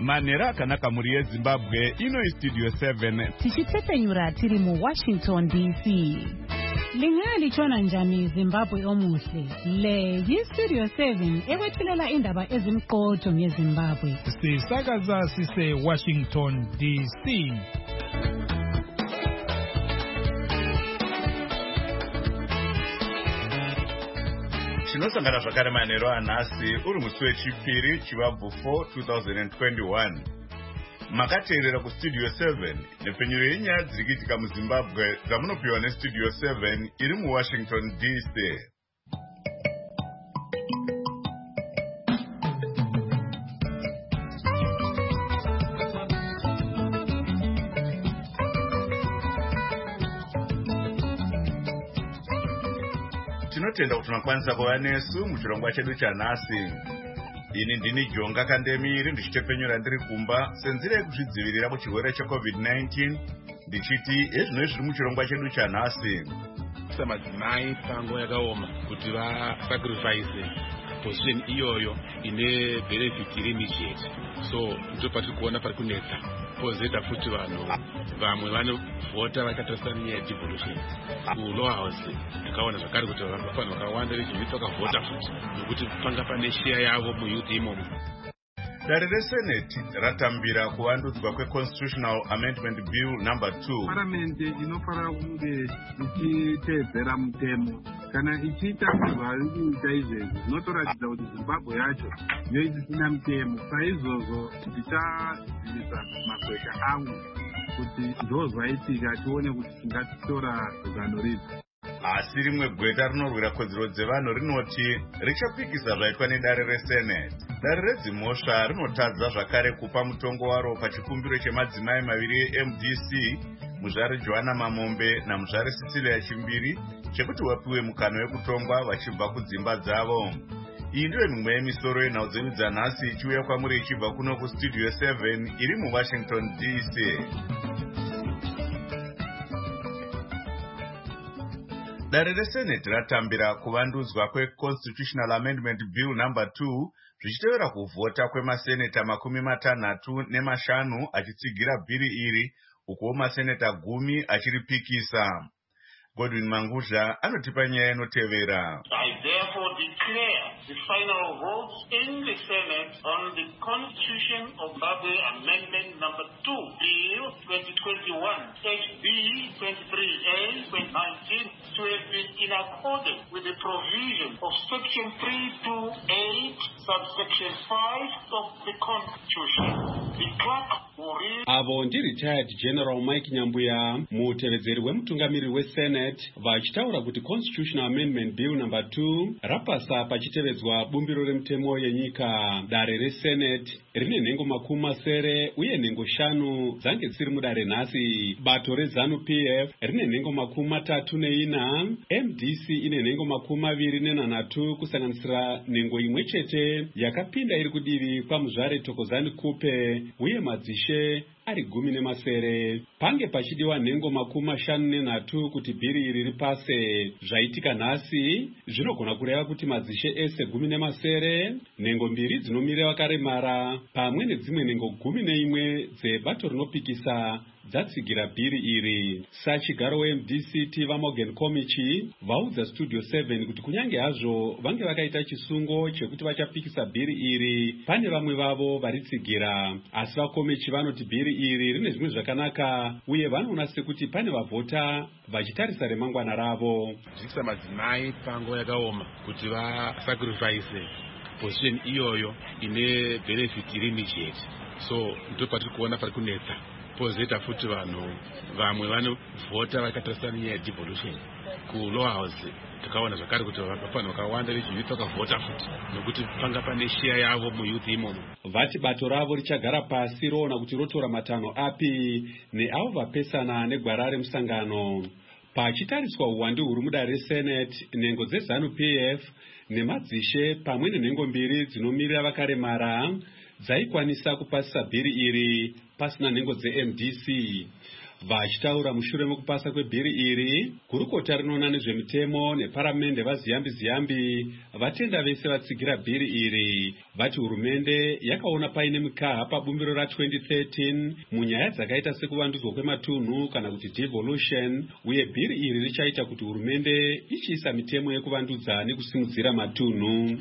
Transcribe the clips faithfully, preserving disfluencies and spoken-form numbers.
manhero akanaka mhuri yezimbabwe. Ino istudio seven tichitepenyura tiri muWashington D C. Lingalichona njani Zimbabwe omuhle? Le yistudio seven ekwethulela indaba ezimqotho ngeZimbabwe. Sisakaza sise Washington D C. Tinosangana zvakare manhero anhasi uri musi wechipiri chivabvu four twenty twenty-one. Makateerera kustudio seven nepfenyuro yenyaya dziri kuitika muZimbabwe dzamunopiwa nestudio seven iri muWashington D C. Tinotenda kuti unokwanisa kuva nesu muchirongwa chedu chanhasi. Ini ndini Jonga Kandemiri ndichitepenyura ndiri kumba senzira yekuzvidzivirira kuchirwere checovid nineteen ndichiti ezvino zviri muchirongwa chedu chanhasi. Madzimai pango yakaoma kuti vasacrifice position iyoyo ine benefit immediate. So ndo patiri kuona pari kunetsa. Pozeta futi vanhu vamwe vanovhota vakatarisa nyaya yedevolution kulower house. Takaona zvakare kuti vanhu vakawanda vechivhiti vakavhota futi nokuti panga pane share yavo muyuth imomo. Dare reSenate ratambira kuvandudzwa kweConstitutional Amendment Bill number two. Parliament inofanira kunge ichiteedzera mutemo. Kana ichiitambirwa ikuita izvezvi zvinotoratidza kuti Zimbabwe yacho yoisina mutemo. Saizvozvo tichadzivisa makwesha angu kuti ndozvaitika tione kuti tingatitora zano ripi. Asi rimwe gweta rinorwira kodzero dzevanhu rinoti richapikisa zvaitwa nedare reSenate. Dare redzimhosva rinotadza zvakare kupa mutongo waro pachikumbiro chemadzimai maviri eM D C, muzvare Joanna Mamombe namuzvare Cecilia Chimbiri, chekuti vapiwe mukana wekutongwa vachibva kudzimba dzavo. Iyi ndiyo mimwe yemisoro yenhau dzedu dzanhasi ichiuya kwamuri ichibva kuno kustudio seven iri muWashington D C. Dare reSenate ratambira kuvandudzwa kweConstitutional Amendment Bill number two zvichitevera kuvhota kwemaseneta makumi matanhatu nemashanu achitsigira bhiri iri, ukuwo maseneta gumi achiripikisa. Godwin Manguzha anotipa nyaya inotevera. I therefore declare the final votes in the Senate on the Constitution of Zimbabwe Amendment number two, Bill twenty twenty-one, H B twenty-three A nineteen, to have been in accordance with the provision of Section three twenty-eight, subsection five of the Constitution. The clerk will read. Avo ndi retired General Mike Nyambuya, mutevedzeri wemutungamiri weSenate, vachitaura kuti Constitutional Amendment Bill number two rapasa pachitevedzwa bumbiro remutemo yenyika. Dare reSenate rine nhengo makumi masere uye nhengo shanu dzange dziri mudare nhasi. Bato reZanu P F rine nhengo makumi matatu neina, M D C ine nhengo makumi maviri nenhanhatu kusanganisira nhengo imwe chete yakapinda iri kudivi kwamuzvare Thokozani Kupe uye madzishe ari gumi nemasere. Pange pachidiwa nhengo makumi mashanu nenhatu kuti bhiri iri ripase. Zvaitika nhasi zvinogona kureva kuti madzishe ese gumi nemasere, nhengo mbiri dzinomirira vakaremara pamwe nedzimwe nhengo gumi neimwe dzebato rinopikisa dzatsigira bhiri iri. Sachigaro weM D C Tiva Morgan Komichi vaudza Studio seven kuti kunyange hazvo vange vakaita chisungo chekuti vachapikisa bhiri iri, pane vamwe vavo varitsigira. Asi vakomichi vanoti bhiri iri rine zvimwe zvakanaka uye vanoona sekuti pane vavhota vachitarisa remangwana ravo. Zvisa madzimai pango yakaoma kuti vasacrifice position iyoyo ine benefit immediate. So ndo patiri kuona pari kunetsa. Pozeta futi vanhu vamwe vanovhota vakatarisa nyaya yedevolution kulower house. Takaona zvakare kuti vanhu vakawanda vechivhiti vakavhota futi nokuti panga pane share yavo muyuth imomo. Vati bato ravo richagara pasi roona kuti rotora matanho api neavo vapesana negwara remusangano. Pachitariswa uwandu huri mudare reSenate, nhengo dzeZanu P F nemadzishe pamwe nenhengo mbiri dzinomirira vakaremara dzaikwanisa kupasisa bhiri iri pasina nhengo dzeM D C. Vachitaura mushure mekupasa kwebhiri iri, gurukota rinoona nezvemitemo neparamende vaziyambi ziyambi vatenda vese vatsigira bhiri iri. Vati hurumende yakaona paine mikaha pabumbiro ra-twenty thirteen munyaya dzakaita sekuvandudzwa kwematunhu kana kuti devolution, uye bhiri iri richaita kuti hurumende ichiisa mitemo yekuvandudza nekusimudzira matunhu.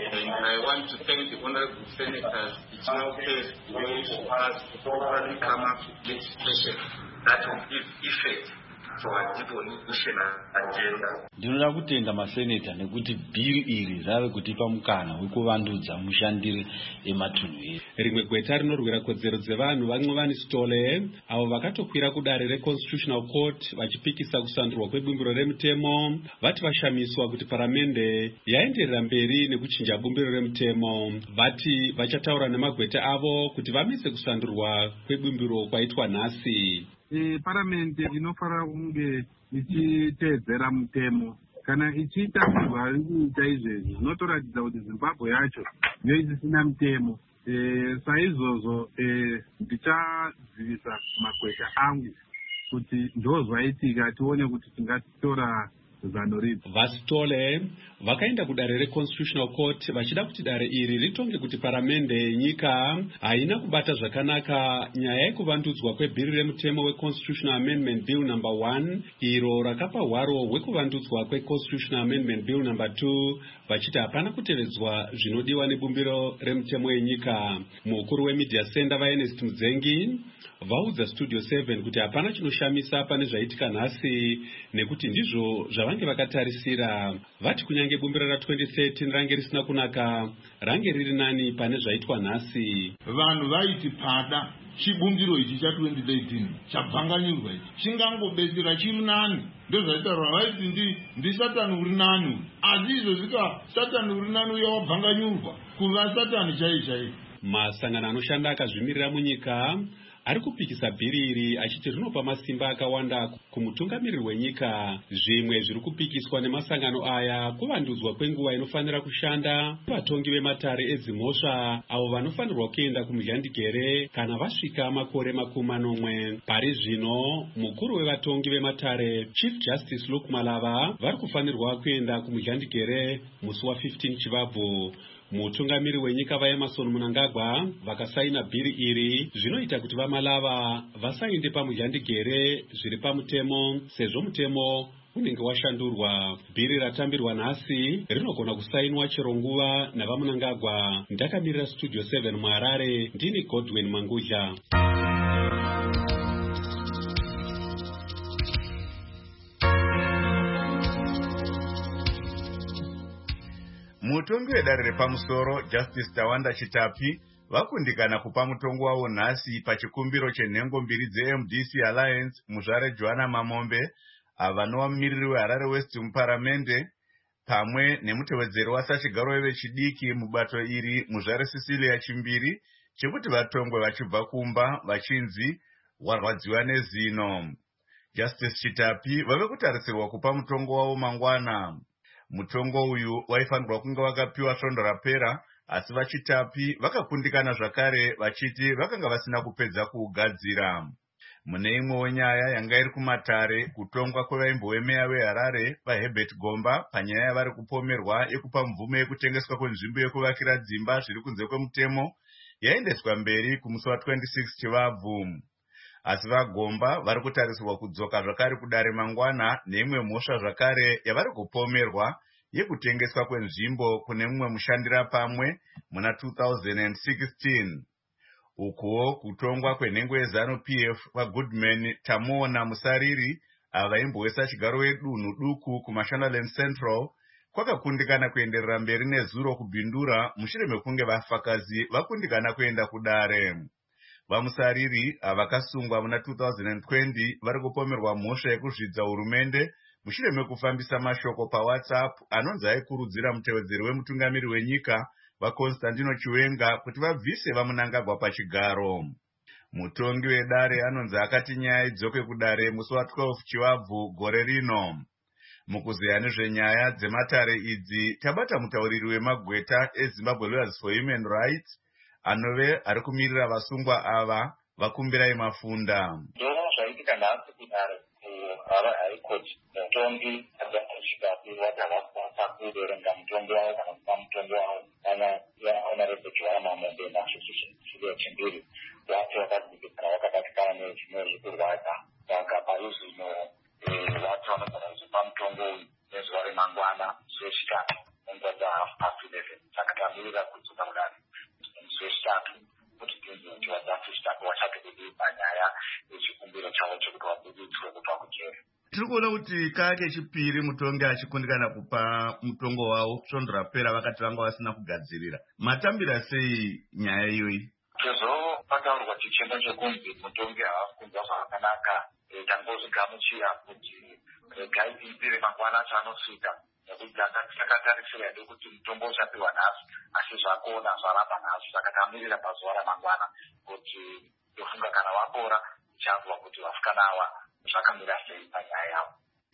I want to thank the honorable senators. It's now case for us to properly come up with legislation that will give effect to our devolution agenda. Ndinoda kutenda maseneta nekuti bhiri iri rave kutipa mukana wekuvandudza mushandire ematunhu edu. Rimwe gweta rinorwira kodzero dzevanhu vaNcovani Stole avo vakatokwira kudare reConstitutional Court vachipikisa kusandurwa kwebumbiro remutemo vati vashamiswa kuti paramende yaenderera mberi nekuchinja bumbiro remutemo. Vati vachataura nemagweta avo kuti vamise kusandurwa kwebumbiro kwaitwa nhasi. E, paramente inofanira kunge ichiteedzera mutemo. Kana ichiita zvirwari kuita izvezvi zvinotoratidza kuti Zimbabwe yacho yo isisina mutemo. E, saizvozvo e, ndichadzivisa magweta angu kuti ndozvaitika tione kuti tingatora zano ripi. Vastole vakaenda kudare reConstitutional Court vachida kuti dare iri ritonge kuti paramende yenyika haina kubata zvakanaka nyaya yekuvandudzwa kwebhiri remutemo weConstitutional Amendment Bill number one iro rakapa hwaro hwekuvandudzwa kweConstitutional Amendment Bill number two vachiti hapana kutevedzwa zvinodiwa nebumbiro remutemo yenyika. Mukuru weMedia Center vaErnest Mudzengi vaudza Studio seven kuti hapana chinoshamisa pane zvaitika nhasi nekuti ndizvo zvavange vakatarisira. Vati kunyange bumbiro ra-twenty thirteen range risina kunaka range riri nani pane zvaitwa nhasi. Vanhu vaiti pada chibumbiro ichi cha-twenty thirteen chabvanganyurwa ichi chingangobetsera chiri nani, ndozvaitaurwa vaiti ndi ndi Satani uri nani, asi izvozvika Satani uri nani uya wabvanganyurwa kuva Satani chai chai. Masangano anoshanda akazvimirira munyika ari kupikisa bhiri iri achiti rinopa masimba akawanda kumutungamiriri wenyika. Zvimwe zviri kupikiswa nemasangano aya kuvandudzwa kwenguva inofanira kushanda vatongi vematare edzimhosva avo vanofanirwa kuenda kumudyandigere kana vasvika makore makumi manomwe. Pari zvino mukuru wevatongi vematare Chief Justice Luke Malava vari kufanirwa kuenda kumudyandigere musi wa-fifteen Chivabvu. Mutungamiri wenyika vaEmmerson Mnangagwa vakasaina bhiri iri zvinoita kuti vaMalava vasainde pamudyandigere zviri pamutemo sezvo mutemo unenge washandurwa. Bhiri ratambirwa nhasi rinogona kusainwa chero nguva navaMnangagwa. Ndakamirira Studio seven muHarare, ndini Godwin Mangudya. Mutongi wedare repamusoro Justice Tawanda Chitapi vakundikana kupa mutongo wavo nhasi pachikumbiro chenhengo mbiri dze-M D C Alliance muzvare Joanna Mamombe avanova mumiriri weHarare West muparamende pamwe nemutevedzeri waSachigaro vechidiki mubato iri muzvare Cecilia Chimbiri chekuti vatongwe vachibva kumba vachinzi warwadziwa nezino. Justice Chitapi vave kutarisirwa kupa mutongo wavo mangwana. Mutongo uyu waifanirwa kunge wakapiwa svondo rapera asi vaChitapi vakakundikana zvakare vachiti vakanga vasina kupedza kuugadzira. Mune imwewo nyaya yanga iri kumatare kutongwa kwevaimbowemeya veHarare vaHerbert Gomba panyaya yavari kupomerwa yekupa mvumo yekutengeswa kwenzvimbo yekuvakira dzimba zviri kunze kwemutemo yaendeswa mberi kumusi wa-twenty-six Chivabvu. Asi vaGomba vari kutarisirwa kudzoka zvakare kudare mangwana neimwe mhosva zvakare yavari kupomerwa yekutengeswa kwenzvimbo kune mumwe mushandira pamwe muna two thousand sixteen. Ukuwo kutongwa kwenhengo yeZanu-P F kwaGoodman Tamuona Musariri avaimboisa chigaro wedunhu duku kuMashonaland Central kwakakundikana kuenderera mberi nezuro kubhindura mushure mekunge vafakazi vakundikana kuenda kudare. VaMusariri avakasungwa muna two thousand twenty vari kupomerwa mhosva yekuzvidza hurumende mushure mekufambisa mashoko paWhatsApp anonzi aikurudzira mutevedzeri wemutungamiri wenyika vaConstantino Chiwenga kuti vabvise vaMnangagwa pachigaro. Mutongi wedare anonzi akati nyaya idzoke kudare musi wa-twelve Chivabvu gore rino. Mukuzeya nezvenyaya dzematare idzi tabata mutauriri wemagweta eZimbabwe Lawyers for Human Rights anove ari kumirira vasungwa ava vakumbirai Mafunda. zvaitika nhasi kudare kuhigh court mutongi adzasvika kuti havakwanisa kuverenga mutongo wavo kana kupa mutongo wavo kana honorable Joanna Mamombe nazvisiyo chimbiri vati vakadzikisana vakabatikana nezvimwe zvekurwadza saka pari zvino vati vanogona kuzopa mutongo uyu nezuva remangwana zuva rechitatu nenguva dzahalf past eleven saka tamirira kudzoka kudare zuva rechitatu kuti tinzi vadzafisitako vachatokudii panyaya yechikumbiro chavo chekuti vabudidzwe kubva kujeri. Tiri kuona kuti kaka kechipiri mutongi achikundikana kupa mutongo wavo svondo rapera vakati vanga vasina kugadzirira. Matambira sei nyaya iyoyi? Tozopataurwa chichemo chekunzi mutongi haakunzwa zvakanaka tangozvigamuchira kuti regai tiipire mangwana acho anosvika nekuti takatarisira hedu kuti mutombo uchapiwa nhasi asi zvakuona zvaramba nhasi saka tamirira pazuva ramangwana kuti tofunga kana vapora tichanzwa kuti vasikana ava zvakamira sei panyaya yavo.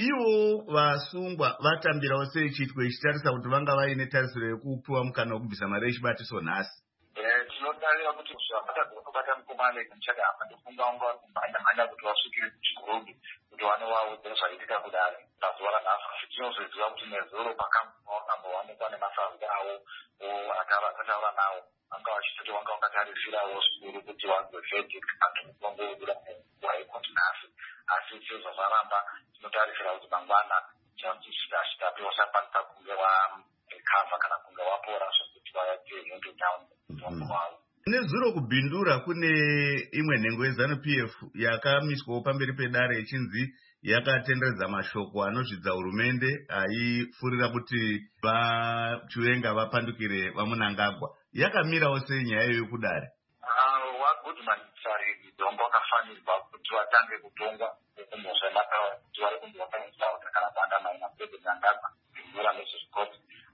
Ivo vasungwa vatambirawo sei chiitiko ichitarisa kuti vanga vaine tarisiro yekupiwa mukana wekubvisa mari yechibatiso nhasi? Tinotarira kuti zvavatagona kubata mukomane muchadama ndofunga unga kumhanya-mhanya kuti vasvikire kuchigurumbi kuti vanovaudzira zvaitika kudare pazuva ranhasi asi tinozoziva kuti nezuro pakambowanikwa nemasarudzo avo akataura navo vanga vachitoti vanga vakatarisirawo zvikuru kuti vanzwe verdict antu mutongo wobuda munguva yekoti nhasi asi sezvo zvaramba tinotarisira kuti mangwana chitapiwa chakwanisa kunge vakava kana kunge vapora zvokuti vayatie hendo down mutongo wavo. Nezuro kubhindura kune imwe nhengo yeZANU-P F yakamiswawo pamberi pedare ichinzi yakatenderedza mashoko anozvidza hurumende aifurira kuti vachivenga vapandukire vaMunangagwa. Yakamirawo sei nyaya iyoyo kudare? Wagoodman Sariri Dombo akafanirwa kuti vatange kutongwa kumhosva yemazuva rekunzi vakanyisawo kana pandama ina David Mnangagwa kubvira nezvezvikoti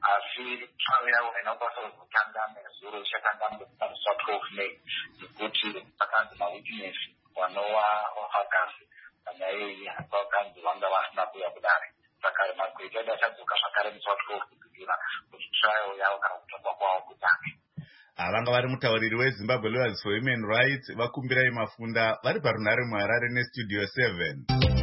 asi tsvayo yavo haina kukwanisa kuzotanga nezuro ichatanga mupamuswa twelve May nekuti pakanzi mawitness vanova vafakasi panyaya iyi vakanzi vanga vasina kuuya kudare saka magweta edu achadzoka zvakare musi twelve kubvira kuti tsvayo yavo kana kutongwa kwavo kutange. Vanga vari mutauriri weZimbabwe Lawyers for Human Rights vakumbirai Mafunda vari parunhare muHarare neStudio seven.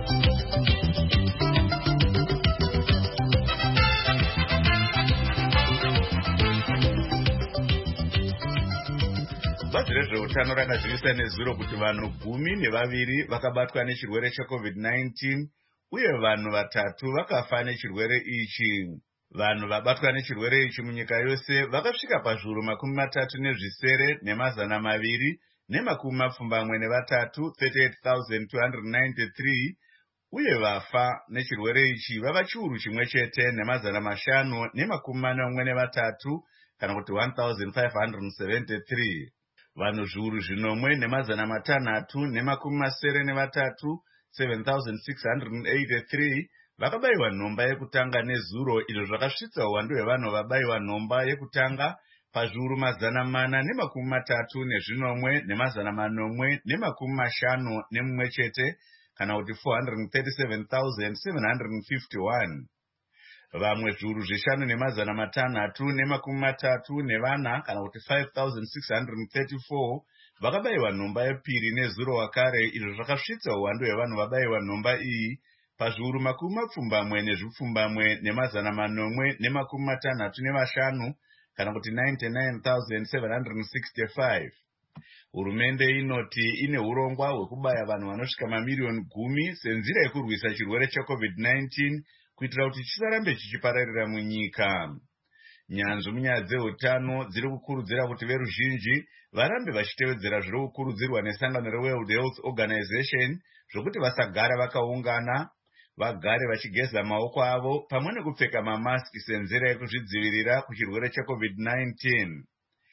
Bazi rezveutano rakazivisa nezuro kuti vanhu gumi nevaviri vakabatwa nechirwere checovid nineteen uye vanhu vatatu vakafa nechirwere ichi. Vanhu vabatwa nechirwere ichi munyika yose vakasvika pazviuru makumi matatu nezvisere nemazana maviri nemakumi mapfumbamwe nevatatu thirty-eight thousand two hundred ninety-three uye vafa nechirwere ichi vava chiuru chimwe chete nemazana mashanu nemakumi manomwe nevatatu kana kuti one thousand five hundred seventy-three. Vanhu zviuru zvinomwe nemazana matanhatu nemakumi masere nevatatu seven thousand six hundred eighty-three vakabayiwa nhomba yekutanga nezuro izvo zvakasvitsa uwandu hwevanhu vabayiwa nhomba yekutanga pazviuru mazana mana nemakumi matatu nezvinomwe nemazana manomwe nemakumi mashanu nemumwe chete kana kuti four hundred thirty-seven thousand seven hundred fifty-one. Vamwe zviuru zvishanu nemazana matanhatu nemakumi matatu nevana kana kuti five thousand six hundred thirty-four vakabayiwa nhomba yepiri nezuro wakare izvo zvakasvitsa uwandu hwevanhu vabayiwa nhomba iyi pazviuru makumi mapfumbamwe nezvipfumbamwe nemazana manomwe nemakumi matanhatu nevashanu kana kuti ninety-nine thousand seven hundred sixty-five. Hurumende inoti ine urongwa hwekubaya vanhu vanosvika mamiriyoni gumi senzira yekurwisa chirwere checovid nineteen kuitira kuti chisarambe chichipararira munyika. Nyanzvi munyaya dzeutano dziri kukurudzira kuti veruzhinji varambe vachitevedzera zviri kukurudzirwa nesangano reWorld Health Organization zvokuti vasagara vakaungana, vagare vachigeza maoko avo pamwe nekupfeka mamaski senzira yekuzvidzivirira kuchirwere checovid nineteen.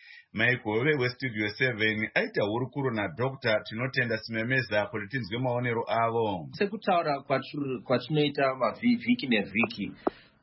Maikove weStudio seven aita hurukuro naDr Tinotenda Simemeza kuti tinzwe maonero avo. Sekutaura kwatinoita mavhiki nevhiki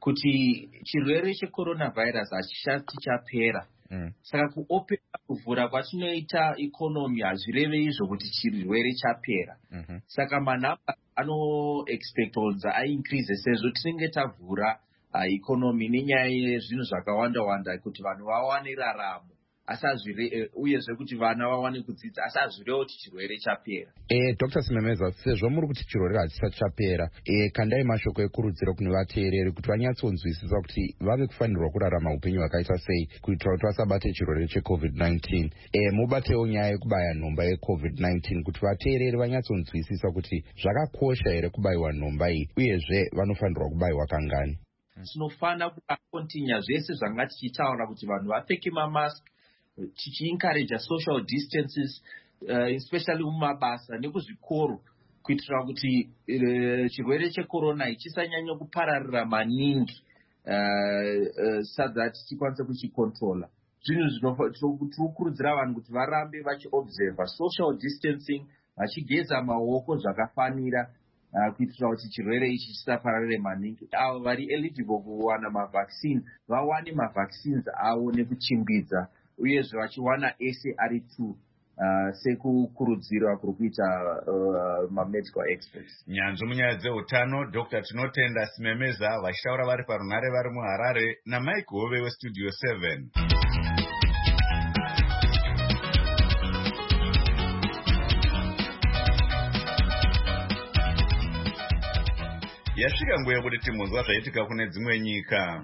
kuti chirwere checoronavirus hachishati chapera. Mm. Saka kuopera kuvhura kwatinoita ikonomi hazvirevi izvo kuti chirwere chapera. Mm-hmm. Saka manhamba ano expectodza aincrease sezvo tinenge tavhura ikonomi nenyaya yezvinhu zvakawanda wanda kuti vanhu vawane raramo. asazvire uyezve kuti vana vawane kudzidza asi azvireva kuti chirwere chapera. Eh, Doctor Simemeza, sezvo muri kuti chirwere hachisati chapera, eh, kandai mashoko ekurudziro kune vateereri kuti vanyatsonzwisisa kuti vave kufanirwa kurarama upenyu hwakaita sei kuitira kuti vasabate chirwere checovid nineteen. Eh, mubatewo nyaya yekubaya nhomba yecovid nineteen kuti vateereri vanyatsonzwisisa kuti zvakakosha here kubayiwa nhomba iyi uyezve vanofanirwa kubayiwa kangani. Tinofanira kukontinya zvese zvanga tichitaura kuti vanhu vapfeke mamask, tichiencourage social distances, uh, especially mumabasa nekuzvikoro kuitira kuti uh, chirwere checorona chisanyanya kupararira maningi uh, uh, so that tikwanise kuchikontrola. Zvinhu tinokurudzira vanhu kuti varambe vachiobserva social distancing, vachigeza maoko zvakafanira Uh, kuitira kuti chirwere ichi chisapararire maningi. Avo vari eligible kuwana mavaccine vawane mavaccines avo nekuchimbidza uyezve vachiwana ese ari two uh, sekukurudzirwa kuri kuita uh, mamedical experts. Nyanzvi munyaya dzeutano Doctor Tinotenda Simemeza vachitaura vari parunhare vari muHarare naMike Hove weStudio seven. Yasvika nguva yekuti timunzwa zvaitika kune dzimwe nyika.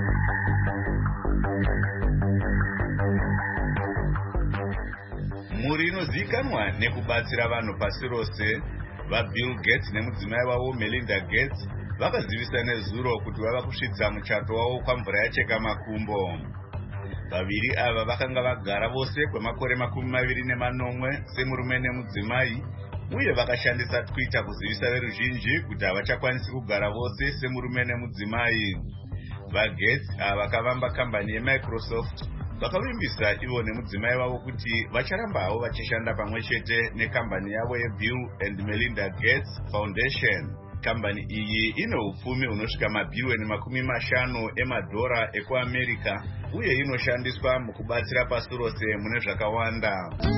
Mhuri inozivikanwa nekubatsira vanhu pasi rose vaBill Gates nemudzimai wavo Melinda Gates vakazivisa nezuro kuti vava kusvitsa muchato wavo kwamvura yacheka makumbo. Vaviri ava vakanga vagara vose kwemakore makumi maviri nemanomwe semurume nemudzimai, uye vakashandisa Twitter kuzivisa veruzhinji kuti havachakwanisi kugara vose semurume nemudzimai. VaGates ava vakavamba kambani yeMicrosoft vakavimbisa ivo nemudzimai wavo kuti vacharamba havo vachishanda pamwe chete nekambani yavo yeBill and Melinda Gates Foundation. Kambani iyi ine upfumi hunosvika mabhirioni makumi mashanu emadhora ekuAmerica uye inoshandiswa mukubatsira pasi rose mune zvakawanda.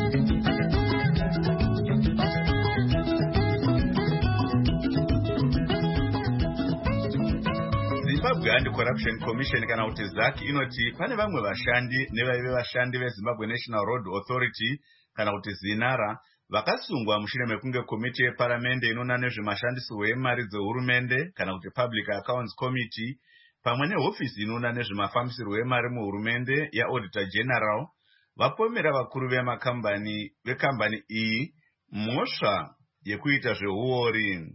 Zimbabwe Anti-Corruption Commission kana kuti Z A C inoti pane vamwe vashandi nevaive vashandi veZimbabwe National Road Authority kana kuti ZINARA vakasungwa mushure mekunge komiti yeparamende inoona nezvemashandisirwo emari dzehurumende kana kuti Public Accounts Committee pamwe nehofisi inoona nezvemafambisirwo emari muhurumende yaAuditor General vapomera vakuru vemakambani vekambani iyi mhosva yekuita zveuori.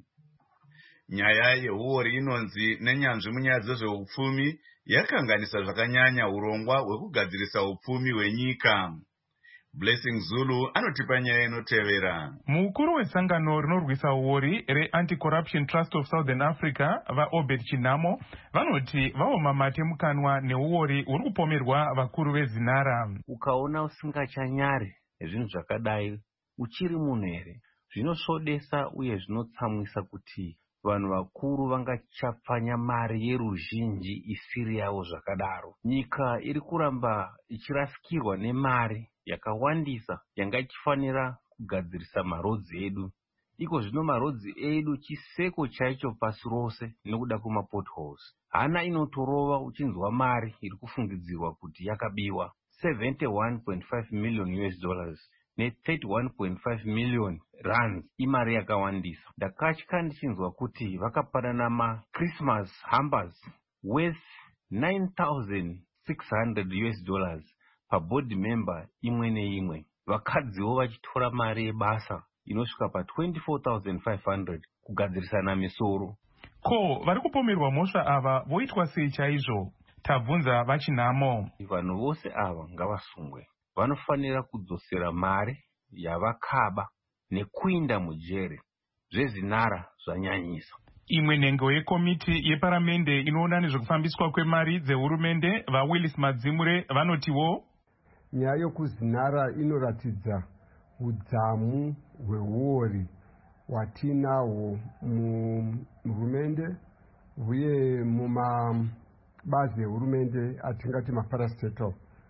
Nyaya yehuori inonzi nenyanzvi munyaya dzezveupfumi yakanganisa zvakanyanya urongwa hwekugadzirisa upfumi hwenyika. Blessing Zulu anotipa nyaya inotevera. Mukuru wesangano rinorwisa uori reAnti-Corruption Trust of Southern Africa vaObed Chinamo vanoti vaoma mate mukanwa neuori uri kupomerwa vakuru veZinara. Ukaona usingachanyare zvinhu zvakadai uchiri munhu here, zvinosvodesa uye zvinotsamwisa kuti vanhu vakuru vangachapfanya mari yeruzhinji isiri yavo zvakadaro. Nyika iri kuramba ichirasikirwa nemari yakawandisa yanga ichifanira kugadzirisa marodzi edu. Iko zvino marodzi edu chiseko chaicho pasi rose nekuda kwemapotholes. Hana inotorova uchinzwa mari iri kufungidzirwa kuti yakabiwa seventy-one point five million U S dollars ne thirty-one point five million rands imari yakawandisa. Ndakatya ndichinzwa kuti vakapanana ma-Christmas hampers worth nine thousand six hundred U S dollars pa board member imwe neimwe. Vakadziwo vachitora mari yebasa inosvika pa twenty-four thousand five hundred kugadzirisana misoro. Ko vari kupomerwa mhosva ava voitwa sei chaizvo? Tabvunza vaChinamo. Vanhu vose ava ngavasungwe. Vanofanira kudzosera mari yavakaba nekuinda mujere. ZveZinara zvanyanyisa. Imwe nhengo yekomiti yeparamende inoona nezvekufambiswa kwemari dzehurumende vaWillis Madzimure vanotiwo nyaya yokuZinara inoratidza udzamu hweuori hwatinahwo muhurumende uye mumabazi ehurumende atingati maparastatal.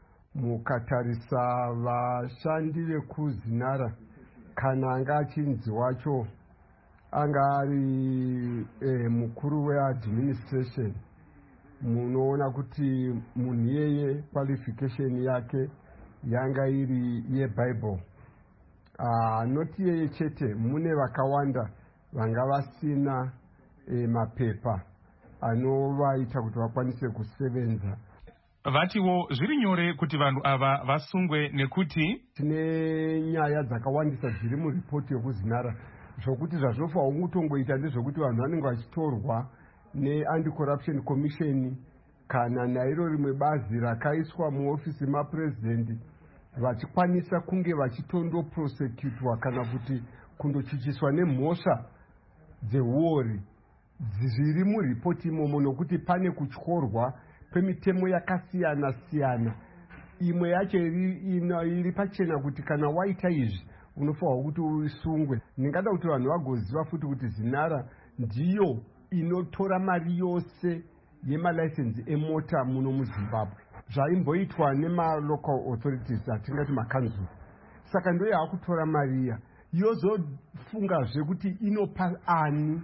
Mukatarisa vashandi vekuZinara kana anga achinzi wacho anga ari eh, mukuru weadministration, munoona kuti munhu iyeye qualification yake yanga iri yeBible. Uh, noti yeye chete, mune vakawanda vanga vasina e, mapepa anovaita kuti vakwanise kusevenza. Vatiwo zviri nyore kuti vanhu ava vasungwe nekuti tine nyaya dzakawandisa dziri muripoti yokuzinara zvokuti zvazvinofanwa kungotongoita ndezvokuti vanhu vanenge vachitorwa neAnti-Corruption Commission kana nairo rimwe bazi rakaiswa muofisi mapurezidendi vachikwanisa kunge vachitondoprosecutwa kana kuti kundochuchiswa nemhosva dzeuori zviri muripoti imomo, nokuti pane kutyorwa kwemitemo yakasiyana siyana. Imwe yacho iri, iri pachena kuti kana waita izvi unofanwa kuti usungwe. Ndingada kuti vanhu vagoziva futi kuti Zinara ndiyo inotora mari yose yemalicense emota muno muZimbabwe. Zvaimboitwa nemalocal authorities atingati makanzuru. Saka ndo yakutora mari iya yozofungazve kuti inopa ani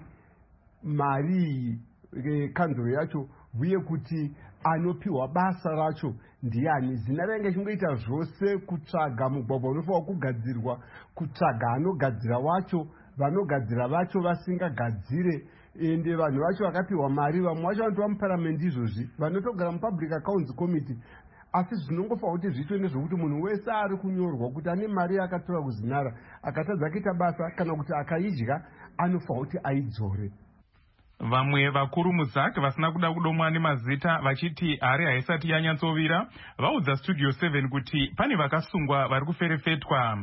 mari iyi kanzuru yacho, uye kuti anopiwa basa racho ndiani. Zinara inge chingoita zvose kutsvaga mugwagwa unofanwa kugadzirwa, kutsvaga anogadzira wacho, vanogadzira vacho vasingagadzire, ende vanhu vacho vakapiwa mari, vamwe vacho vanotova muparamendi izvozvi vanotogara mupublic accounts committee. Asi zvinongofanwa kuti zviitwe nezvokuti munhu wese ari kunyorwa kuti ane mari akatora kuZinara akatadza kuita basa kana kuti akaidya anofanwa kuti aidzore. Vamwe vakuru muZAC vasina kuda kudomwa nemazita vachiti hari haisati yanyatsovira vaudza Studio seven kuti pane vakasungwa vari kuferefetwa.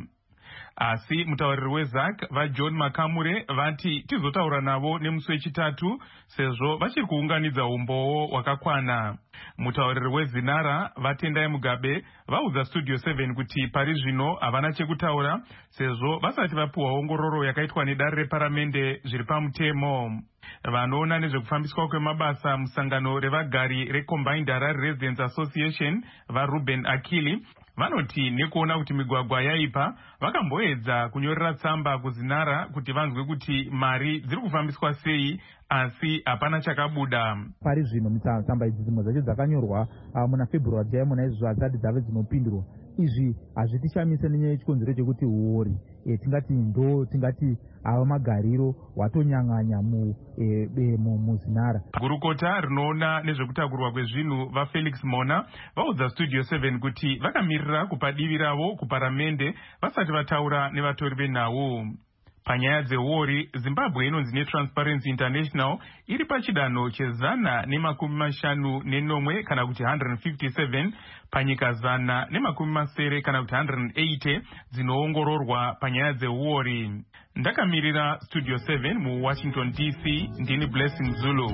Asi mutauriri weZAC vaJohn Makamure vati tizotaura navo nemusi wechitatu sezvo vachiri kuunganidza umboo hwakakwana. Mutauriri weZinara vaTendai Mugabe vaudza Studio seven kuti pari zvino havana chekutaura sezvo vasati vapiwa ongororo yakaitwa nedare reparamende zviri pamutemo. Vanoona nezvekufambiswa kwemabasa musangano revagari reCombined Harare Residents Association vaRuben Akili vanoti nekuona kuti migwagwa yaipa vakamboedza kunyorera tsamba kuZinara kuti vanzwe kuti mari dziri kufambiswa sei, asi hapana chakabuda. Pari zvino tsamba idzi dzimwe dzacho dzakanyorwa uh, muna February yaimona izvo hadzisati dzave dzinopindurwa. Izvi hazvitishamise nenyaya yechikonzero chekuti uori e, tingati ndo tingati ava magariro watonyang'anya mu e, e, muZinara. Gurukota rinoona nezvekutakurwa kwezvinhu vaFelix Mona vaudza Studio seven kuti vakamirira kupa divi ravo kuparamende vasati vataura nevatori venhau. Panyaya dzeuori, Zimbabwe inonzi neTransparency International iri pachidanho chezana nemakumi mashanu nenomwe kana kuti one hundred fifty-seven panyika zana nemakumi masere kana kuti one hundred eighty dzinoongororwa panyaya dzeuori. Ndakamirira Studio seven muWashington D C, ndini Blessing Zulu.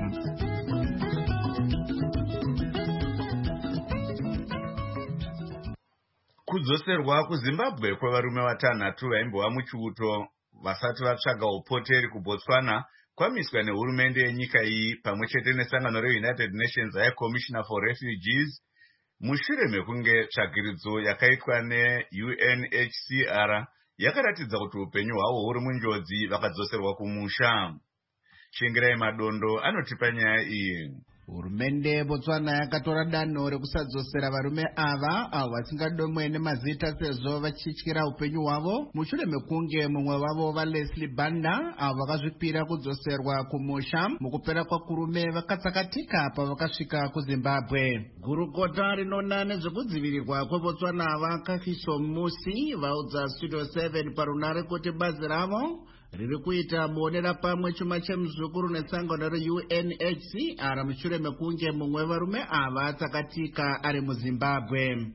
Kudzoserwa kuZimbabwe kwavarume vatanhatu vaimbova muchiuto vasati vatsvaga upoteri kuBotswana kwamiswa nehurumende yenyika iyi pamwe chete nesangano reUnited Nations High Commissioner for Refugees mushure mekunge tsvagiridzo yakaitwa neU N H C R yakaratidza kuti upenyu hwavo huri munjodzi vakadzoserwa kumusha. Chengerai Madondo anotipa nyaya iyi. Hurumende yeBotswana yakatora danho rekusadzosera varume ava avo vasingadomwe nemazita sezvo vachityira upenyu hwavo mushure mekunge mumwe wavo vaLeslie Banda avo vakazvipira kudzoserwa kumusha mukupera kwakurume vakatsakatika pavakasvika kuZimbabwe. Gurukota rinoona nezvekudzivirirwa kweBotswana vakafiso musi vaudza Studio seven parunare kuti bazi ravo riri kuita muonera pamwe chuma chemuzukuru nesangano reU N H C R mushure mekunge mumwe varume ava atsakatika ari muZimbabwe.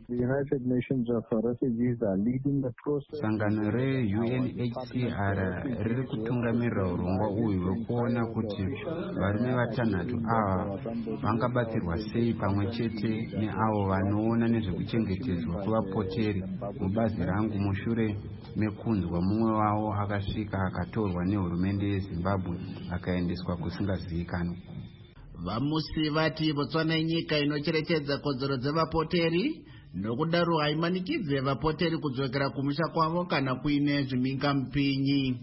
Sangano reU N H C R riri kutungamirira urongwa uyu hwekuona kuti varume vatanhatu ava vangabatsirwa sei pamwe chete neavo vanoona nezvekuchengetedzwa kwevapoteri mubazi rangu mushure mekunzwa mumwe wavo akasvika akatorwa nehurumende yeZimbabwe akaendeswa kusingazivikanwi. Vamusi vati Botswana inyika inocherechedza kodzero dzevapoteri nokudaro haimanikidze vapoteri kudzokera kumusha kwavo kana kuine zviminga mupinyi.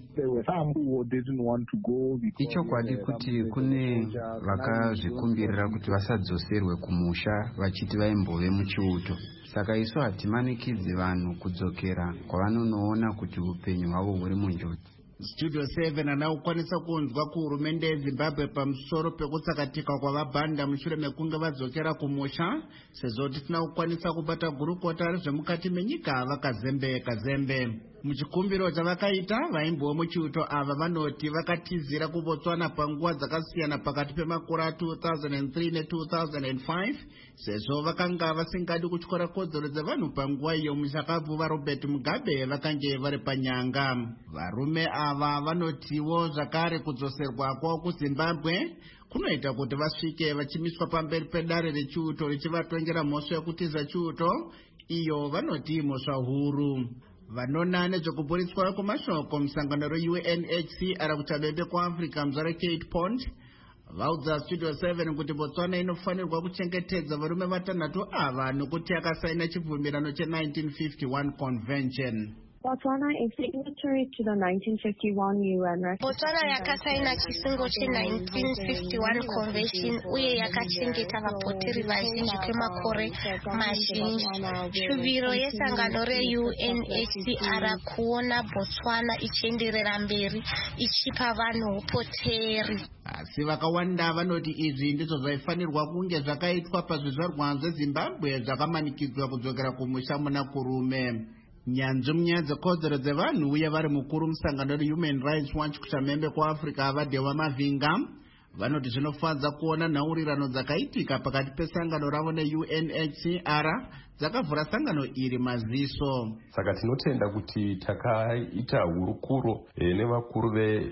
Ichokwadi kuti kune vakazvikumbirira kuti vasadzoserwe kumusha vachiti vaimbove muchiuto. Saka isu hatimanikidze vanhu kudzokera kwavanonoona kuti upenyu hwavo huri munjodzi. Studio seven anaokwanisa kunzwa kuhurumende yeZimbabwe pamusoro pekutsakatika kwavabhanda mushure mekunge vadzokera kumusha, sezvo tisina kukwanisa kubata gurukota rezvemukati menyika vakazembeka zembe. Muchikumbiro chavakaita vaimbova muchiuto ava vanoti vakatizira kuBotswana panguva dzakasiyana pakati pemakore two thousand three ne two thousand five, sezvo vakanga vasingadi kutyora kodzero dzevanhu panguva iyo mushakabvu vaRobert Mugabe vakange vari panyanga. Varume ava vanotiwo zvakare kudzoserwa kwavo kuZimbabwe kunoita kuti vasvike vachimiswa pamberi pedare rechiuto richivatongera mhosva yekutiza chiuto, iyo vanoti mhosva huru. Vanona nezvekuburiswa kwemashoko musangano re-U N H C R kuchabebe kwaAfrica muzvare Kate Pond vaudza Studio seven kuti Botswana inofanirwa kuchengetedza varume vatanhatu ava nokuti yakasaina chibvumirano che nineteen fifty-one convention. Botswana is signatory to the nineteen fifty-one U N Refugee. Botswana yakasaina chisungo che nineteen fifty-one convention uye yakachengeta vapoteri vazhinji kwemakore mazhinji. Shuviro yesangano re-U N H C R kuona Botswana ichienderera mberi ichipa vanhu upoteri. Asi vakawanda vanoti izvi ndizvo zvaifanirwa kunge zvakaitwa pazvizvarwa zveZimbabwe zvakamanikidzwa kudzokera kumusha muna kurume. Nyanzvi munyaya dzekodzero dzevanhu uye vari mukuru musangano reHuman Rights Watch kuchamhembe kwaAfrica vaDewa Mavinga vanoti zvinofadza kuona nhaurirano dzakaitika pakati pesangano ravo ne-U N H C R dzakavhura sangano iri maziso. Saka tinotenda kuti takaita hurukuro e, nevakuru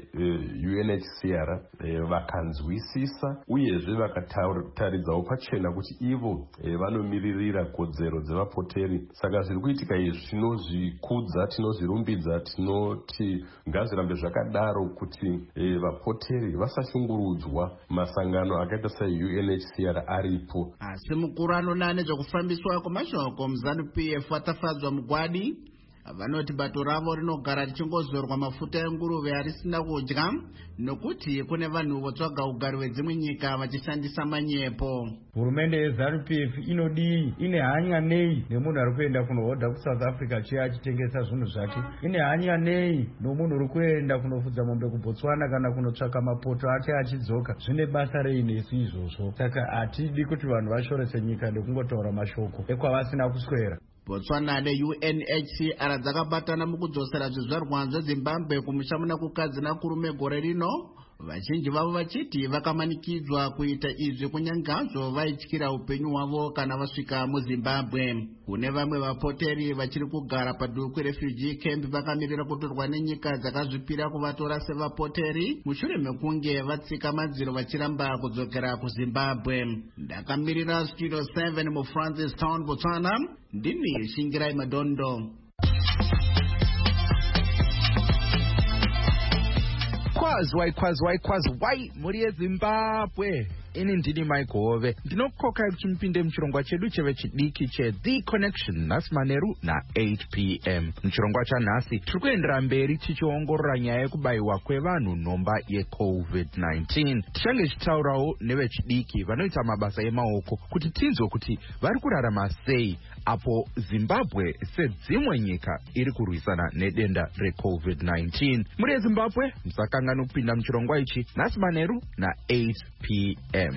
ve-U N H C R e, vakanzwisisa uyezve vakataridzawo pachena kuti ivo e, vanomiririra kodzero dzevapoteri. Saka zviri kuitika izvi tinozvikudza, tinozvirumbidza, tinoti ngazvirambe zvakadaro kuti e, vapoteri vasashungurudzwa masangano akaita se-U N H C R aripo. Asi mukuru anona nezvekufambiswa kwemashoko muZanu-P F atafadzwa mugwadi vanoti bato ravo rinogara richingozorwa mafuta enguruve arisina kudya nokuti kune vanhu votsvaga ugari hwedzimwe nyika vachishandisa manyepo. Hurumende yeZanu-P F inodii, ine hanya nei nemunhu ari kuenda kunohodha kuSouth Africa chiya achitengesa zvinhu zvake? Ine hanya nei nomunhu uri kuenda kunofudza mombe kuBotswana kana kunotsvaka mapoto ake achidzoka? Zvine basa rei nesu izvozvo? Saka hatidi kuti vanhu vashorese nyika nekungotaura mashoko ekwavasina kuswera. Botswana ne-U N H C R dzakabatana mukudzosera zvizvarwa zveZimbabwe kumusha muna kukadzi nakurume gore rino, vazhinji vavo vachiti vakamanikidzwa kuita izvi kunyangazvo vaityira upenyu hwavo kana vasvika muZimbabwe. Kune vamwe vapoteri vachiri kugara paduku refugee camp vakamirira kutorwa nenyika dzakazvipira kuvatora sevapoteri mushure mekunge vatsika madziro vachiramba kudzokera kuZimbabwe. Ndakamirira Studio seven muFrancis Town, Botswana, ndini Shingirai Madondo. Kwazwai kwazwai kwazwai muri yeZimbabwe. Ini ndini Maigove. Ndinokokai kuti mupinde muchirongwa chedu chevechidiki che The Connection nhasi manheru na eight p m. Muchirongwa chanhasi tiri kuendera mberi tichiongorora nyaya yekubayiwa kwevanhu nhomba yecovid nineteen. Tichange tichitaurawo nevechidiki vanoita mabasa emaoko kuti tinzwe kuti vari kurarama sei apo Zimbabwe sedzimwe nyika iri kurwisana nedenda recovid nineteen. Muri yeZimbabwe musakanganwa kupinda muchirongwa ichi nhasi manheru na eight p m.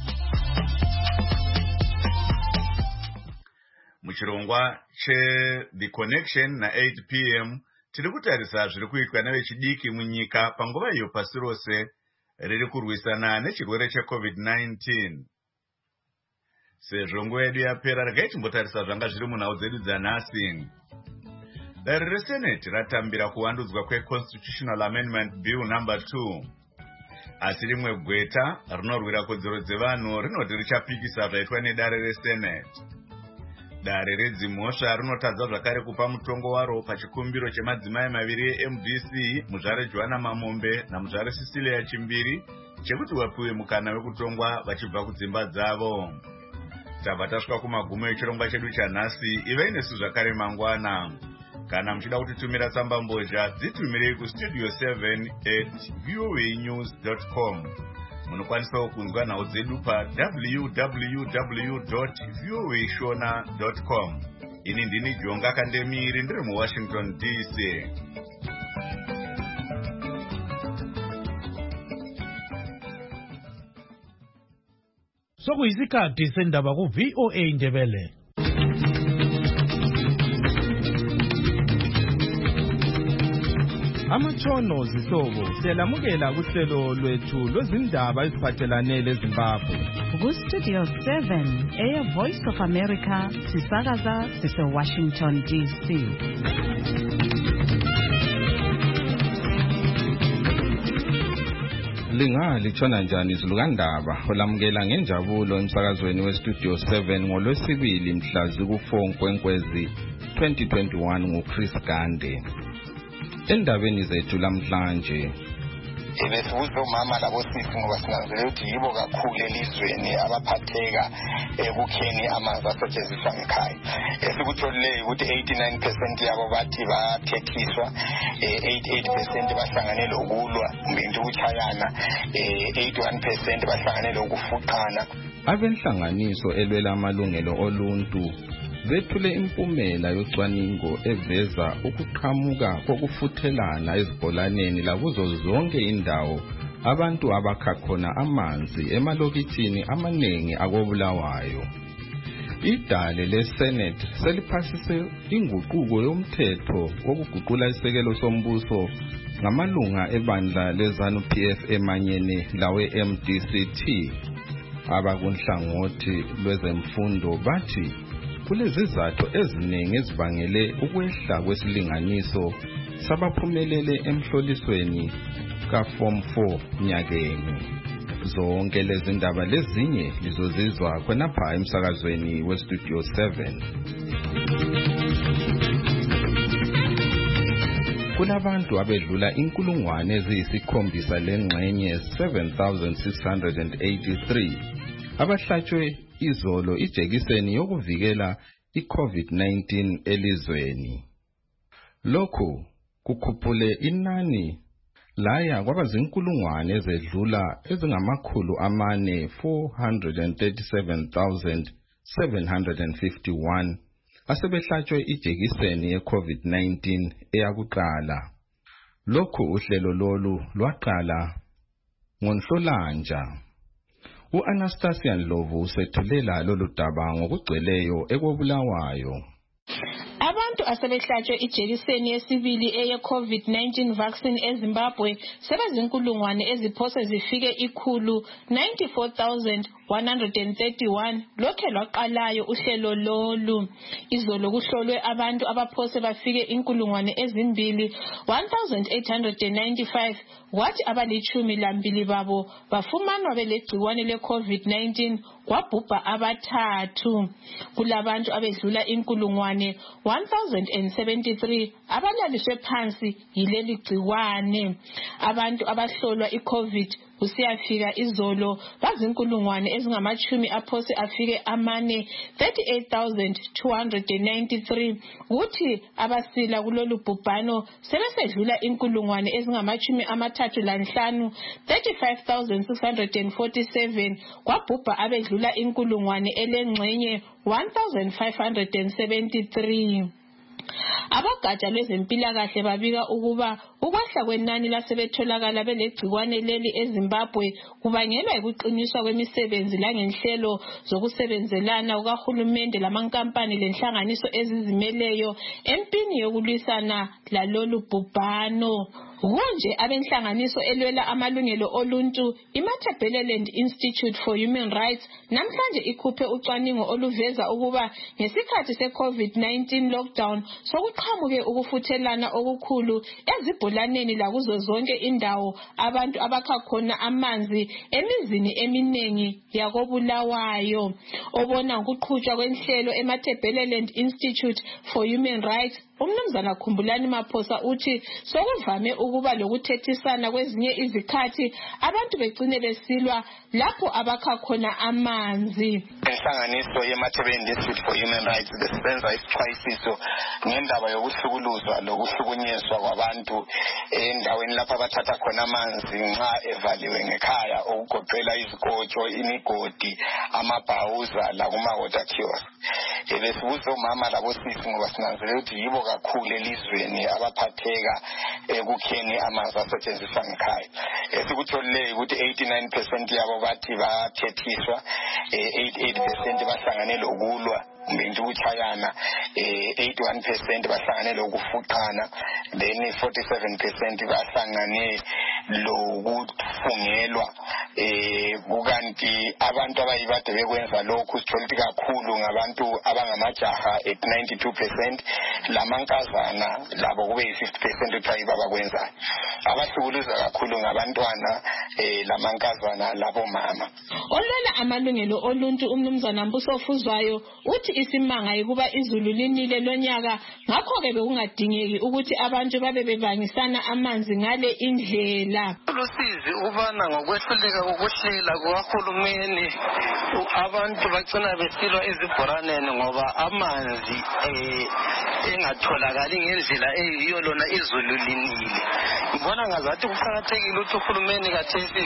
Muchirongwa che The Connection na eight p m tiri kutarisa zviri kuitwa nevechidiki munyika panguva iyo pasi rose riri kurwisana nechirwere checovid nineteen. Sezvo nguva yedu yapera regai timbotarisa zvanga zviri munhau dzedu dzanhasi. Dare reSenate ratambira kuwandudzwa kweConstitutional Amendment Bill number two. Asi rimwe gweta rinorwira kodzero dzevanhu rinoti richapikisa zvaitwa nedare reSenate. Dare redzimhosva rinotadza zvakare kupa mutongo waro pachikumbiro chemadzimai maviri eM D C muzvare Joanna Mamombe namuzvare Cecilia Chimbiri chekuti vapiwe mukana wekutongwa vachibva kudzimba dzavo. tabva tasvika kumagumo echirongwa chedu chanhasi. Ivai nesu zvakare mangwana. Kana muchida kutitumira tsamba mbozha, dzitumirei kustudio seven at voanews dot com. Munokwanisawo kunzwa nhau dzedu pa w w w dot voa shona dot com. Ini ndini Jonga Kandemiri, ndiri muWashington D C. Sokuyisikhathi sendaba ku V O A Ndebele. Amatshono zihlobo siyalamukela kuhlelo lwethu lwezindaba eziphathelane leZimbabwe. Ku Studio seven, Air Voice of America, sisakaza sise Washington D C. Linga litshona njani izilukandaba olamukela ngenjabulo emsakazweni weStudio seven ngolwesibili mhla ziku-four Nkwenkwezi twenty twenty-one nguChris Gande. Endabeni zethu lamhlanje ebesibuza omama labosisi ngoba sinanzele ukuthi yibo kakhulu elizweni abaphatheka ekukheni amanzi asetshenziswa ngekhaya. Esikutholile ukuthi eighty-nine percent yabo bathi bathethiswa, eighty-eight percent bahlangane lokulwa kumbe into ukuchayana, eighty-one percent bahlangane lokufuqana. Abenhlanganiso elwela amalungelo oluntu bethule impumela yocwaningo eveza ukuqhamuka kokufuthelana ezibholaneni lakuzo zonke indawo abantu abakha khona amanzi emalokitshini amaningi akobulawayo. Idale leSenate seliphasise inguquko yomthetho wokuguqula isekelo sombuso ngamalunga ebandla leZANU-P F emanyene lawe M D C T. Abakunhlangothi lwezemfundo bathi kulezizathu eziningi ezibangele ukwehla kwesilinganiso sabaphumelele emhlolisweni ka-Form four nyakeni. Zonke lezi ndaba lezinye lizozizwa khonapha emsakazweni weStudio seven. Kunabantu abedlula inkulungwane eziyisikhombisa lengxenye seven thousand six hundred eighty-three abahlatshwe izolo ijekiseni yokuvikela i-COVID nineteen elizweni. Lokhu kukhuphule inani laya kwaba zinkulungwane ezedlula ezingamakhulu amane four hundred thirty-seven thousand seven hundred fifty-one asebehlatshwe ijekiseni ye-COVID nineteen eyakuqala. Lokhu uhlelo lolu lwaqala ngoNhlolanja. U-Anastasia Ndlovu usethulela lolu daba ngokugcweleyo ekobulawayo. Abantu asebehlatshwe ijekiseni yesibili eye-COVID nineteen vaccine eZimbabwe sebezinkulungwane eziphose zifike ikhulu ninety-four thousand one hundred thirty-one lokhe lwaqalayo uhlelo lolu. Izolo kuhlolwe abantu abaphose bafike inkulungwane ezimbili one thousand eight hundred ninety-five kwathi abalichumi lambili babo bafumanwa belegciwane le-COVID nineteen kwabhubha abathathu. Kulabantu abedlula inkulungwane one thousand seventy-three abalaliswe phansi yileli gciwane. Abantu abahlolwa i-COVID kusiyafika izolo bazinkulungwane ezingamachumi aphose afike amane thirty-eight thousand two hundred ninety-three kuthi abasila kulolu bhubhano sebesedlula inkulungwane ezingamachumi amathathu lanhlanu thirty-five thousand six hundred forty-seven kwabhubha abedlula inkulungwane elengxenye one thousand five hundred seventy-three. Abogatsha lwezempilakahle babika ukuba ukwehla kwenani lasebetholakala belegciwane leli eZimbabwe kubangelwa yikuqiniswa kwemisebenzi langenhlelo zokusebenzelana kukahulumende lamankampani lenhlanganiso ezizimeleyo empini yokulwisana lalolu bhubhano. Kunje abenhlanganiso elwela amalungelo oluntu iMatabeleland Institute for Human Rights namhlanje ikhuphe ucwaningo oluveza ukuba ngesikhathi se-COVID nineteen lockdown sokuqhamuke ukufuthelana okukhulu ezibholaneni lakuzo zonke indawo abantu abakha khona amanzi emizini eminengi yakobulawayo. Obona ukuqhutshwa kwenhlelo eMatabeleland Institute for Human Rights uMnumzana Khumbulani Maphosa uthi sokuvame ukuba lokuthethisana kwezinye izikhathi abantu begcine besilwa lapho abakha khona amanzi. inhlanganiso ye-Matabeleland Institute for Human Rights besenza isixwayisiso ngendaba yokuhlukuluzwa lokuhlukunyezwa kwabantu endaweni lapha abathatha khona amanzi nxa evaliwe ngekhaya okugoqela izikotsho, imigodi, amabhawuza lakuma-water kiosk. Besibuza omama labosisi ngoba sinanzelela ukuthi yibo kakhulu elizweni abaphatheka ekukheni amanzi asetshenziswa ngekhaya. Esikutholile ukuthi eighty-nine percent yabo bathi bathethiswa, eighty-eight percent bahlangane lokulwa nje ukuchayana, eighty-one percent bahlangane lokufuqana, then forty-seven percent bahlangane lokufungelwa. Kukanti abantu abayibade bekwenza lokhu sithola ukuthi kakhulu ngabantu abangamajaha at ninety-two percent, lamankazana labo kube yi-fifty percent ukuthi abakwenzayo. Abahlukuluza kakhulu ngabantwana lamankazana labo mama. Olwela amalungelo oluntu umnumzana Mbuso Fuzwayo uthi isimanga ukuba izulu linile lonyaka, ngakho ke bekungadingeki ukuthi abantu babe bebangisana amanzi ngale indlela. Lusizi ukubana ngokwehluleka ukuhlela kuhulumeni abantu bagcina besilwa ezibhoraneni ngoba amanzi engatholakali ngendlela eyiyo lona izulu linile. Ngibona ngazathi kuqakathekile ukuthi uhulumeni kathesi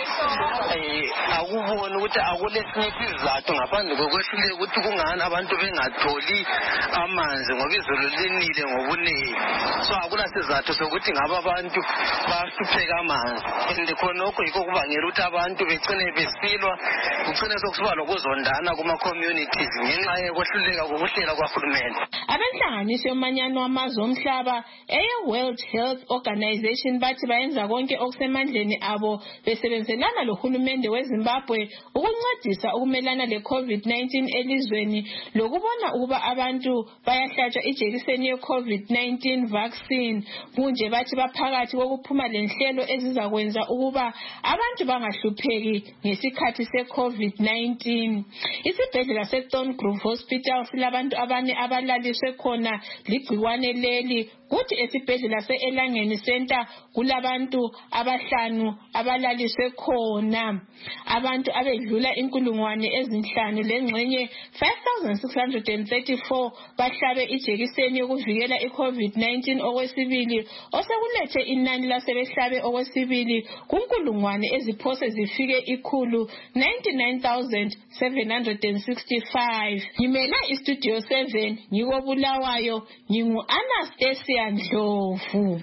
akubone ukuthi akulesinye isizathu ngaphandle kokwehluleka ukuthi kungani abantu bengatholi amanzi ngoba izulu linile ngobunengi. So akula sizathu sokuthi ngaba abantu bahlupheka amanzi. And khonokho yikho kubangela ukuthi abantu begcine besilwa, kugcine sokusiba lokuzondana kuma-communities ngenxa yokwehluleka kokuhlela kwahulumeni. Abenhlanganiso yomanyano wamazwe omhlaba eye-World Health Organization bathi bayenza konke okusemandleni abo besebenzelana lohulumende weZimbabwe ukuncedisa ukumelana le-COVID nineteen elizweni lokubona ukuba abantu bayahlatshwa ijekiseni ye-COVID nineteen vaccine. Kunje bathi baphakathi kokuphuma lenhlelo ezizakwenza ukuba abantu bangahlupheki ngesikhathi se-COVID nineteen. Isibhedlela se-Thorn Grove Hospital silabantu abane abalaliswe khona ligciwane leli, kuthi esibhedlela se-Elangeni Center kulabantu abahlanu abalaliswe khona. Abantu abedlula inkulungwane ezinhlanu lengxenye five thousand six hundred thirty-four bahlabe ijekiseni yokuvikela i-COVID nineteen okwesibili, osekulethe inani lasebehlabe okwesibili kunkulungwane eziphose zifike ikhulu ninety-nine thousand seven hundred sixty-five. Ngimela istudio seven ngiko Bulawayo, ngingu Anastasia Ndlovu.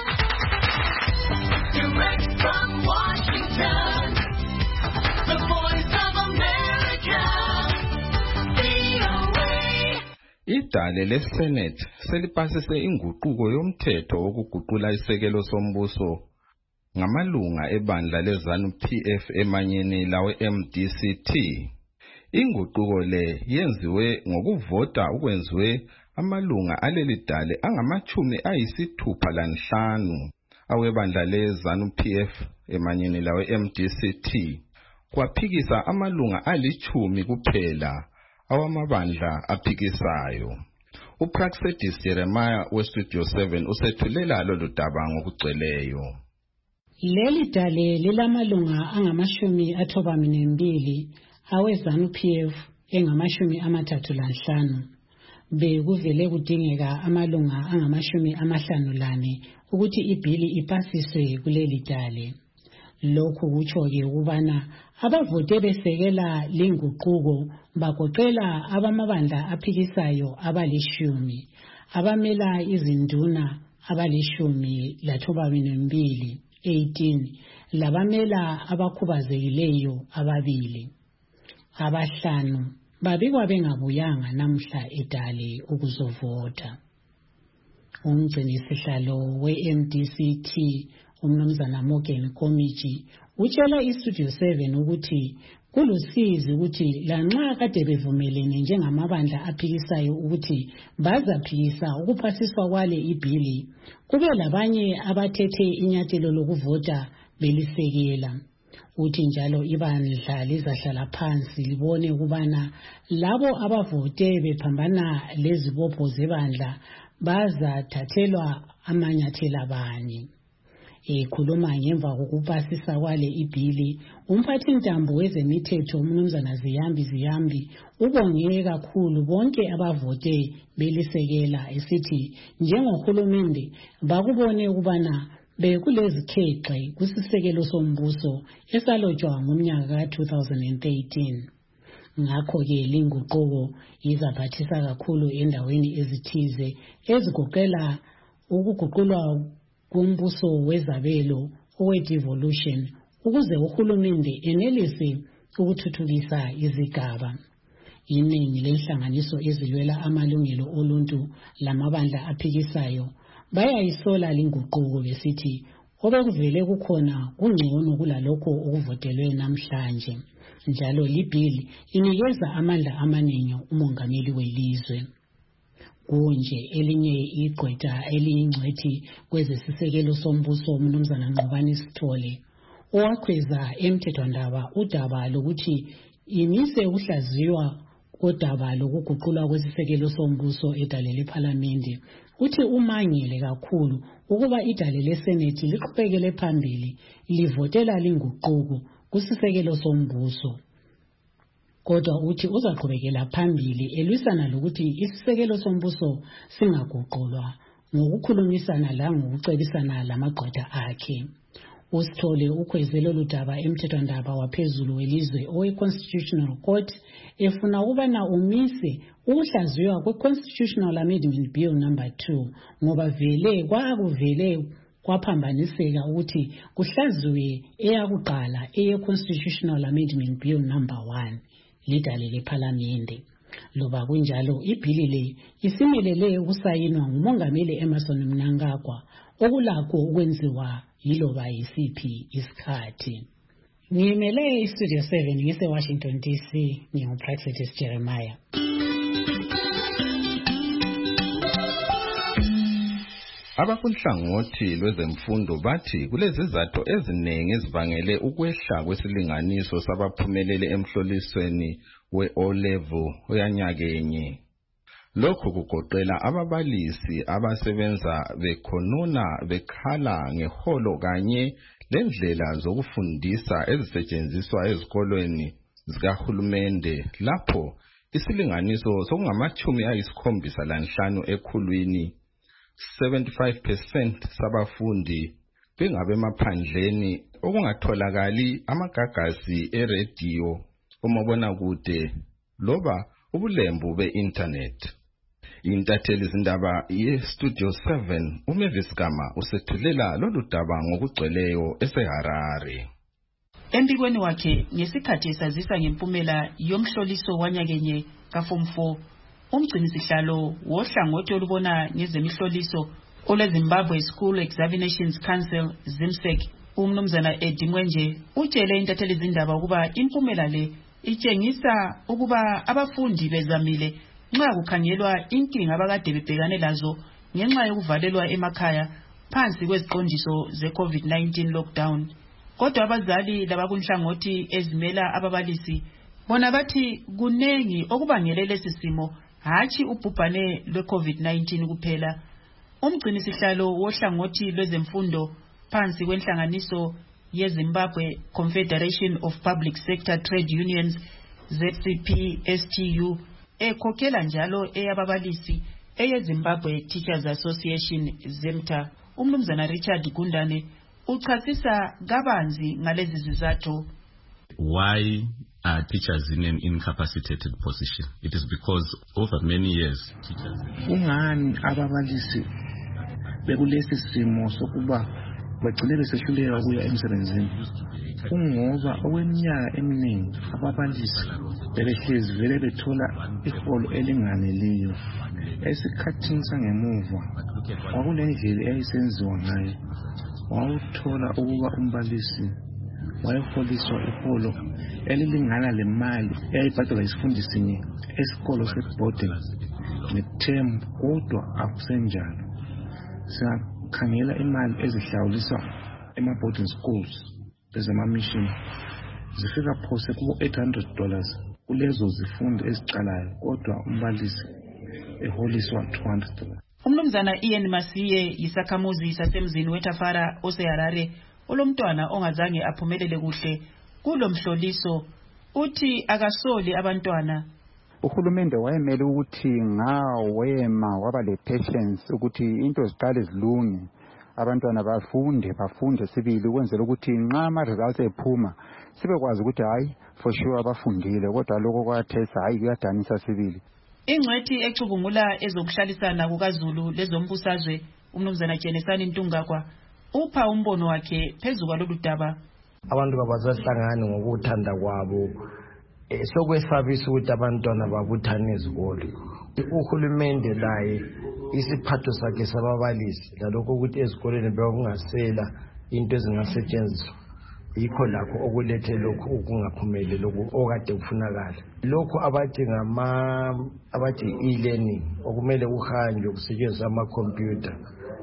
Direct from Washington, the voice of America, V O A. Idale leSenate selipasise inguquko yomthetho wokuguqula isekelo sombuso ngamalunga ebandla leZANU-P F emanyeni lawe M D C T. Inguquko le yenziwe ngokuvota ukwenziwe amalunga aleli dale angamachumi ayisithupha lanhlanu awebandla leZANU-P F emanyeni lawe M D C T. Kwaphikisa amalunga alichumi kuphela awamabandla aphikisayo. uPraxedis Jeremiah weStudio seven usethulela lolu daba ngokugcweleyo. Leli dale lilamalunga angamashumi athoba nembili aweZANU-P F engamashumi amathathu lanhlanu. Bekuvele kudingeka amalunga angamashumi amahlanu lane ukuthi ibhili ipasiswe kuleli dale. Lokhu kutsho-ke ukubana abavote besekela linguquko bagoqela abamabandla aphikisayo abalishumi, abamela izinduna abalishumi lathoba nembili eighteen, labamela abakhubazekileyo ababili. Abahlanu babikwa bengabuyanga namhla edale ukuzovota. Umgcini sihlalo we-M D C T umnumzana Morgan Komiji utshela iStudio seven ukuthi kulusizi ukuthi lanxa kade bevumelene njengamabandla aphikisayo ukuthi bazaphikisa ukupasiswa kwale ibhili, kube labanye abathethe inyathelo lokuvota belisekela. Uthi njalo ibandla lizahlala phansi libone ukubana labo abavote bephambana lezibopho zebandla bazathathelwa amanyathelo abanye. ekhuluma ngemva kokupasisa kwale ibhili, umphathintambo wezemithetho umnumzana Ziyambi Ziyambi ubonge kakhulu bonke abavote belisekela esithi njengohulumende bakubone ukubana bekulezikhexe kusisekelo sombuso esalotshwa ngomnyaka ka two thousand thirteen. Ngakho-ke linguquko izaphathisa kakhulu endaweni ezithize ezigoqela ukuguqulwa kumbuso wezabelo owe-devolution ukuze uhulumende enelise ukuthuthukisa izigaba. Iningi lenhlanganiso ezilwela amalungelo oluntu lamabandla aphikisayo bayayisola linguquko besithi obekuvele kukhona kungcono kulalokho okuvotelwe namhlanje. Njalo libhili inikeza amandla amaningi umongameli welizwe. Kunje elinye igqwetha eliyingcwethi kwezesisekelo sombuso umnumzana Ngqobani Sithole owakhweza emthethwandaba udaba lokuthi imise ukuhlaziywa kodaba lokuguqulwa kwesisekelo sombuso edale lephalamende uthi umangele kakhulu ukuba idale leSenate liqhubekele phambili livotela linguquko kusisekelo sombuso. Kodwa uthi uzaqhubekela phambili elwisana lokuthi isisekelo sombuso singaguqulwa ngokukhulumisana la ngokucebisana lamagqwetha akhe. Usithole ukhwezelo ludaba emthethwandaba waphezulu welizwe owe-Constitutional Court efuna ukubana umise ukuhlaziywa kwe-Constitutional Amendment Bill number two ngoba vele kwakuvele kwaphambaniseka ukuthi kuhlaziywe eyakuqala eye-Constitutional Amendment Bill number one lidale lephalamende. Loba kunjalo ibhili le isimelele ukusayinwa ngumongameli Emmerson Mnangagwa okulakho ukwenziwa yiloba yisiphi isikhathi. Ngimele iStudio seven ngise Washington D C nginguPractice Jeremiah. Abakunhlangothi lwezemfundo bathi kulezizathu eziningi ezibangele ukwehla kwesilinganiso sabaphumelele emhlolisweni we-O level oyanyakenye. Lokhu kugoqela ababalisi abasebenza bekhonona bekhala ngeholo kanye lendlela zokufundisa ezisetshenziswa ezikolweni zikahulumende lapho isilinganiso sokungamachumi ayisikhombisa lanhlanu ekhulwini seventy-five percent sabafundi bengabemaphandleni okungatholakali amagagasi eradio, umabonakude loba ubulembu be-internet. Intatheli zindaba ye-Studio seven uMavis Gama usethulela lolu daba ngokugcweleyo eseHarare. Embikweni wakhe ngesikhathi esazisa ngempumela yomhloliso wanyakenye kaForm four, umgcinisihlalo wohlangothi olubona ngezemihloliso olweZimbabwe School Examinations Council ZIMSEC umnumzana Eddie Mwenje utshele intatheli zindaba ukuba impumela le itshengisa ukuba abafundi bezamile nxa kukhangelwa inkinga abakade bebhekane lazo ngenxa yokuvalelwa emakhaya phansi kweziqondiso ze-COVID nineteen lockdown. Kodwa abazali labakunhlangothi ezimela ababalisi bona bathi kunengi okubangele lesi simo hatshi ubhubhane lwe-COVID nineteen kuphela. Umgcinisihlalo wohlangothi lwezemfundo phansi kwenhlanganiso yeZimbabwe Confederation of Public Sector Trade Unions Z C P S T U ekhokhela njalo eyababalisi eyeZimbabwe Teachers Association ZEMTA umnumzana Richard Gundane uchasisa kabanzi ngalezi zizathu. Why are teachers in an incapacitated position? It is because over many years teachers ungani ababalisi bekulesi simo sokuba bagcine besehluleka ukuya emsebenzini. Kungoba okweminyaka eminingi ababalisi bebehlezi vele bethola iholo elinganeleyo. Esikhathini sangemuva kwakulendlela eyayisenziwa ngayo. Wawuthola ukuba umbalisi wayeholiswa iholo elilingana lemali eyayibhadalwa isifundi sinye esikolo se-boarding nge-term, kodwa akusenjalo. Siyakhangela imali ezihlawuliswa ema-boarding schools ezema-mission zifika phose kubo-eight hundred dollars kulezo zifundi ezicalayo, kodwa umbalisi eholiswa two hundred dollars. Umnumzana Ian Masiye yisakhamuzi sasemzini weTafara oseHarare olomntwana ongazange aphumelele kuhle kulomhloliso uthi akasoli abantwana. Uhulumende wayemele ukuthi ngawema waba le patience ukuthi into ziqale zilunge abantwana bafunde bafunde sibili ukwenzela ukuthi nxa ama results ephuma sibe kwazi ukuthi hayi for sure abafundile kodwa lokho kwathesa hayi kuyadanisa sibili. Ingcwethi ecubungula ezokuhlalisana kukaZulu lezombusazwe umnumzana Jenesani Ntungakwa upha umbono wakhe phezu kwalolu daba. Abantu kabazahlangana ngokuthanda kwabo sokwesabisa ukuthi abantwana babuthane ezikolo. Uhulumende laye isiphatho sakhe sababalisi lalokho ukuthi ezikoleni bekungasela into ezingasetshenziswa yikho lakho okulethe lokho ukungaphumeli lokho okade kufunakala. Lokho abathi ngama abathi e-learning okumele kuhanjwe kusetshenziswa ama-computer.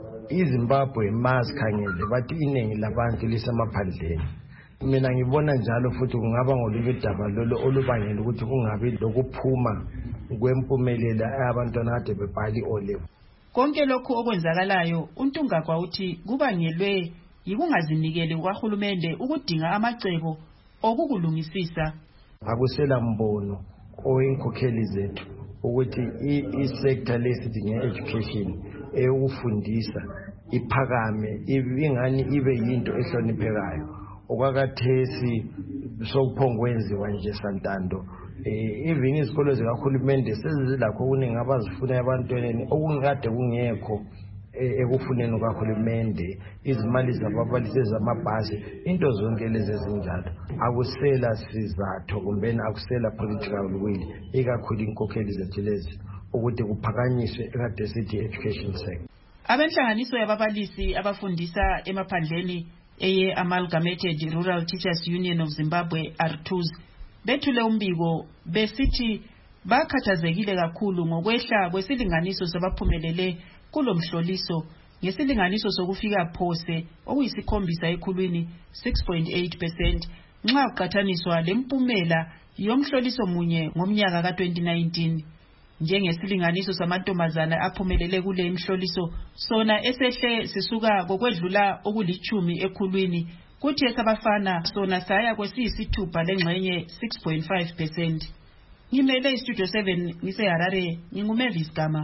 iZimbabwe mazikhangele bathi iningi labantu lisemaphandleni. Mina ngibona njalo futhi kungaba ngolunye udaba lolo olubangela ukuthi kungabi lokuphuma kwempumelelo abantwana kade bebhali O-level. Konke lokho okwenzakalayo uNtungakwa uthi kubangelwe yikungazinikeli kwaHulumende ukudinga amacebo okukulungisisa. Akusela mbono oyinkokheli zethu ukuthi i-sector lesithi nge-education eyokufundisa iphakame ingani ibe yinto ehloniphekayo. Okwakathesi sokuphongwenziwa nje santando even izikolo zikahulumende sezilakho kuningi abazifuna ebantwaneni okungade kungekho ekufuneni kwahulumende izimali zababalisi zamabhasi into zonke lezi ezinjalo. Akusela sizathu kumbe akusela political will ikakhulu inkokheli zethu lezi ukuthi kuphakanyiswe ekade sithi education sector. Abenhlanganiso yababalisi abafundisa emaphandleni eye Amalgamated Rural Teachers Union of Zimbabwe R two S bethule umbiko besithi bakhathazekile kakhulu ngokwehla kwesilinganiso sabaphumelele kulomhloliso ngesilinganiso sokufika phose okuyisikhombisa ekhulwini six point eight percent nxa kuqhathaniswa lempumela yomhloliso munye ngomnyaka ka twenty nineteen. Njengesilinganiso samantombazana aphumelele kule imhloliso sona esehle sisuka kokwedlula okulichumi ekhulwini kuthi esabafana sona saya kwesiyisithupha lengxenye six point five percent. Ngimele iStudio seven ngiseHarare nginguMavis Gama.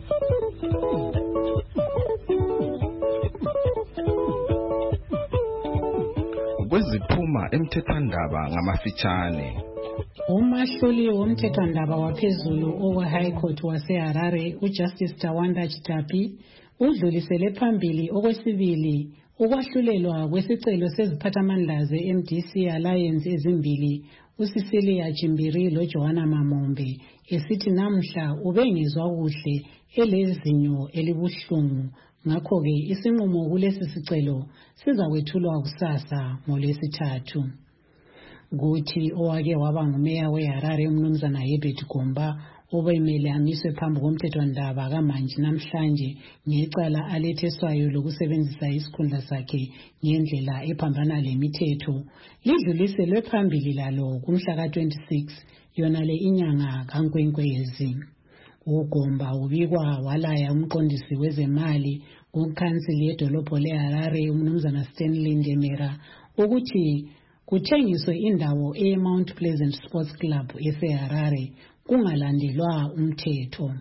Kweziphuma emthethwandaba ngamafitshane. Umahluli womthethwandaba waphezulu owe High Court waseHarare uJustice Tawanda Chitapi udlulisele phambili okwesibili ukwahlulelwa kwesicelo seziphathamandla ze-M D C Alliance ezimbili uCecilia Chimbiri loJohana Mamombe esithi namhla ubengezwa kuhle elezinyo elibuhlungu ngakho-ke isinqumo kulesi sicelo sizakwethulwa kusasa ngolwesithathu. Kuthi owake waba ngumeya weHarare umnumzana Herbert Gomba obemele amiswe phambi komthethwandaba kamanje namhlanje ngecala aletheswayo lokusebenzisa isikhundla sakhe ngendlela ephambana lemithetho lidluliselwe phambili lalo kumhla ka twenty-six yona le inyanga kaNkwenkwezi. uGomba ubikwa walaya umqondisi wezemali kukansili yedolobho leHarare umnumzana Stanley Ndemera ukuthi kuthengiswe indawo eMount Pleasant Sports Club eseHarare kungalandelwa umthetho.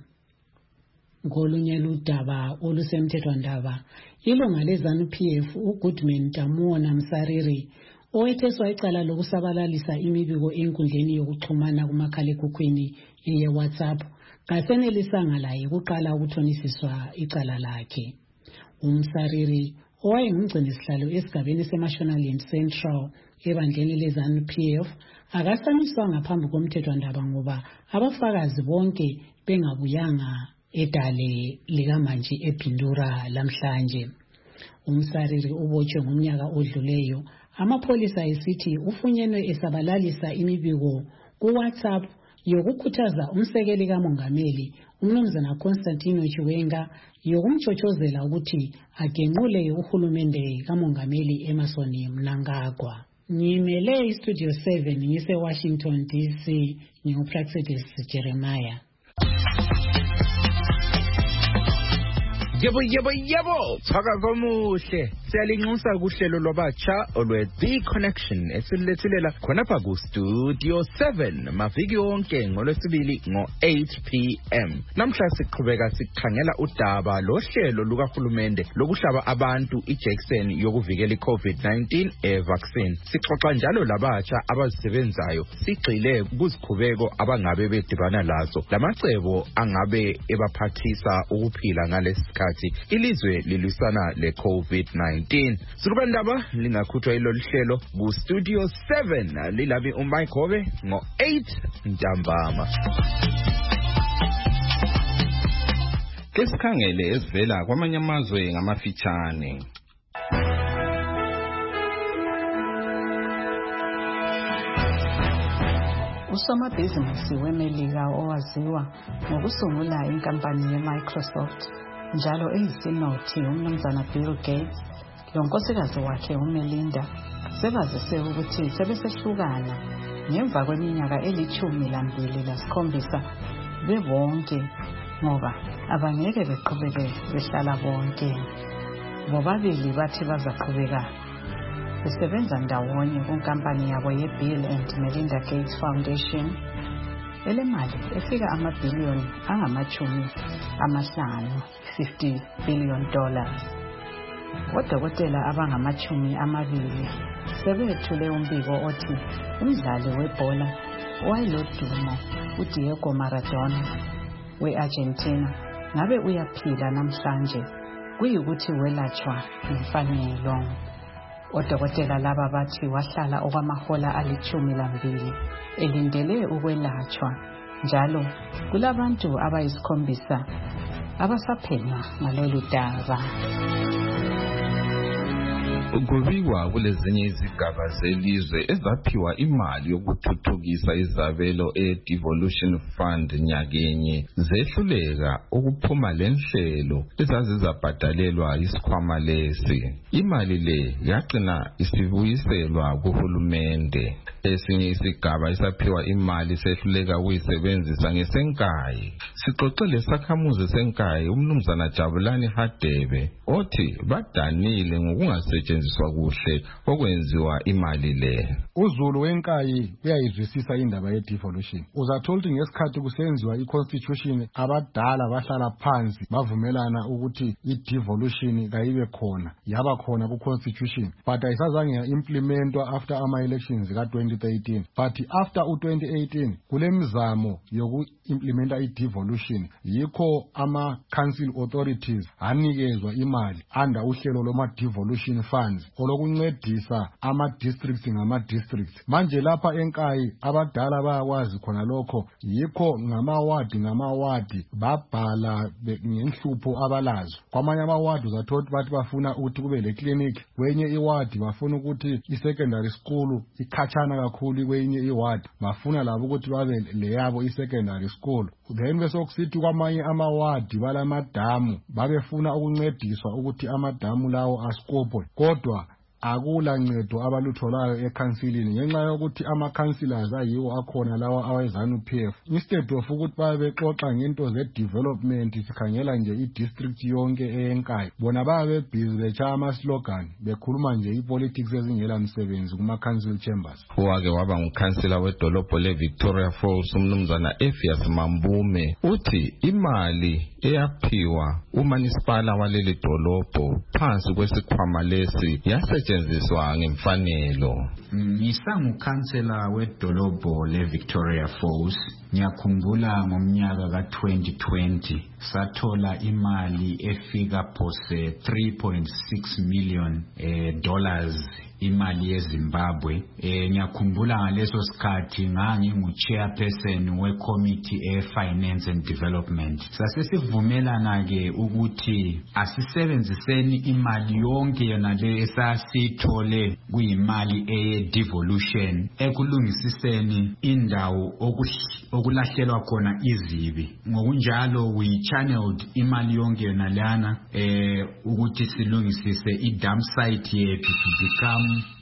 Ngolunye ludaba olusemthethwandaba ilunga leZANU-P F uGoodman Tamuona Msariri owetheswa icala lokusabalalisa imibiko enkundleni yokuxhumana kumakhalekhukhwini ye-WhatsApp kasenelisanga laye kuqala ukuthonisiswa icala lakhe. UMsariri owayengumgcinisihlalo esigabeni seMashonaland Central ebandleni leZANU-P F akasamiswa ngaphambi komthethwandaba ngoba abafakazi bonke bengabuyanga edale likamanje ePindura lamhlanje. UMsariri ubotshwe ngomnyaka odluleyo amapholisa esithi ufunyenwe esabalalisa imibiko kuWhatsApp yokukhuthaza umsekeli kamongameli umnumzana Constantino Chiwenga yokumtshotshozela ukuthi agenqule uhulumende kamongameli Emmerson Mnangagwa. Ngimele iStudio seven ngise Washington D C nginguPraxedis Jeremiah. Yebo yebo yebo Thakazo muhle siyalinxusa kuhlelo lwabatsha olwe The Connection esilethilela khona pha ku Studio seven maviki yonke ngolwesibili ngo eight p m Namhla siqhubeka sikhangela udaba lohlelo lukahulumende lokuhlaba abantu ijackson yokuvikela iCovid nineteen e vaccine. Sixoxa njalo labatsha abazisebenzayo sigxile kuzikhubeko abangabe bedibana lazo lamacebo angabe ebaphathisa ukuphila ngalesikhathi ilizwe lilwisana le COVID nineteen. Silukandaba lingakhutshwa ilolu hlelo ku Studio seven lilami uMike Hobe ngo eight ntambama. Kesikhangele ezivela kwamanye amazwe ngamafitshane. Usomabhizinisi weMelika owaziwa ngokusungula inkampani ye-Microsoft njalo eyisinothi umnumzana Bill Gates lo nkosikazi wakhe uMelinda sebazise ukuthi sebesehlukana ngemva kweminyaka elithumi lambili lasikhombisa bebonke ngoba abangeke beqhubeke behlala bonke. Bobabili bathi bazaqhubeka besebenza ndawonye kunkampani yabo ye-Bill and Melinda Gates Foundation elemali efika amabhiliyoni angamachumi amahlanu fifty billion dollars. Odokotela abangamachumi amabili sebethule umbiko othi umdlali webhola wayelodumo uDiego Maradona we-Argentina ngabe uyaphila namhlanje kuyikuthi welatshwa ngemfanelo. Odokotela laba bathi wahlala okwamahola alichumi lambili elindele ukwelatshwa njalo kulabantu abayisikhombisa abasaphenywa ngalolu daba. Kubikwa kulezinye izigaba zelizwe ezaphiwa imali yokuthuthukisa izabelo e-Devolution Fund nyakenye zehluleka ukuphuma lenhlelo ezazizabhadalelwa isikhwama lesi. Imali le yaqina isibuyiselwa kuhulumende. Esinye isigaba isaphiwa imali sehluleka ukuyisebenzisa ngesenkayi. Sixoxele sakhamuzi senkayi umnumzana Jabulani Hadebe othi badanile ngokungasetshenziswa kuhle okwenziwa imali le. uZulu wenkayi uyayizwisisa indaba ye-devolution. Uzathola ukuthi ngesikhathi kusenziwa i-constitution abadala bahlala phansi bavumelana ukuthi i-devolution kayibe khona yaba khona ku-constitution but ayisazange ya-implementwa after ama-elections ka twenty thirteen but after u twenty eighteen kulemizamo yoku-implementa i-devolution yikho ama-council authorities anikezwa imali under uhlelo loma-devolution funds olokuncedisa ama-districts ngama-districts. Manje lapha enkayi abadala bayakwazi khona lokho yikho ngamawadi ngamawadi babhala ngenhlupho abalazo. Kwamanye amawadi uzathola bathi bafuna ukuthi kube le clinic, kwenye iwadi bafuna ukuthi i-secondary school ikhatshana kakhulu, kwenye iwadi bafuna labo ukuthi babe leyabo i-secondary school. Then besokusithi kwamanye amawadi balamadamu babefuna ukuncediswa ukuthi amadamu lawo askopwe kodwa akula ncedo abalutholayo ekhansilini ngenxa yokuthi ama-councillors ayiwo akhona lawa aweZANU P F. Instead of ukuthi babe bexoxa ngento ze-development sikhangela nje i-district yonke eyenkayi, bona babe busy betshaya ama-slogan bekhuluma nje i-politics ezingela msebenzi kuma-council chambers. Wake waba ngukhansila wedolobho le-Victoria Falls umnumzana Effias Mambume uthi imali eyaphiwa umanisipala waleli dolobho phansi kwesikhwama lesi yasetshenziswa ngemfanelo. Ngisangukhansela wedolobho le-Victoria Falls. Ngiyakhumbula ngomnyaka ka twenty twenty sathola imali efika phose three point six million eh, dollars imali yeZimbabwe. Eh, ngiyakhumbula ngaleso sikhathi ngangingu-chairperson we-committee e-finance and development. Sasesivumelana ke ukuthi asisebenziseni imali yonke yona le esasithole kuyimali eye-devolution ekulungisiseni indawo okulahlelwa khona izibi. Ngokunjalo we channeled imali yonke yona lana eh ukuthi silungisise i-dump site yethu to become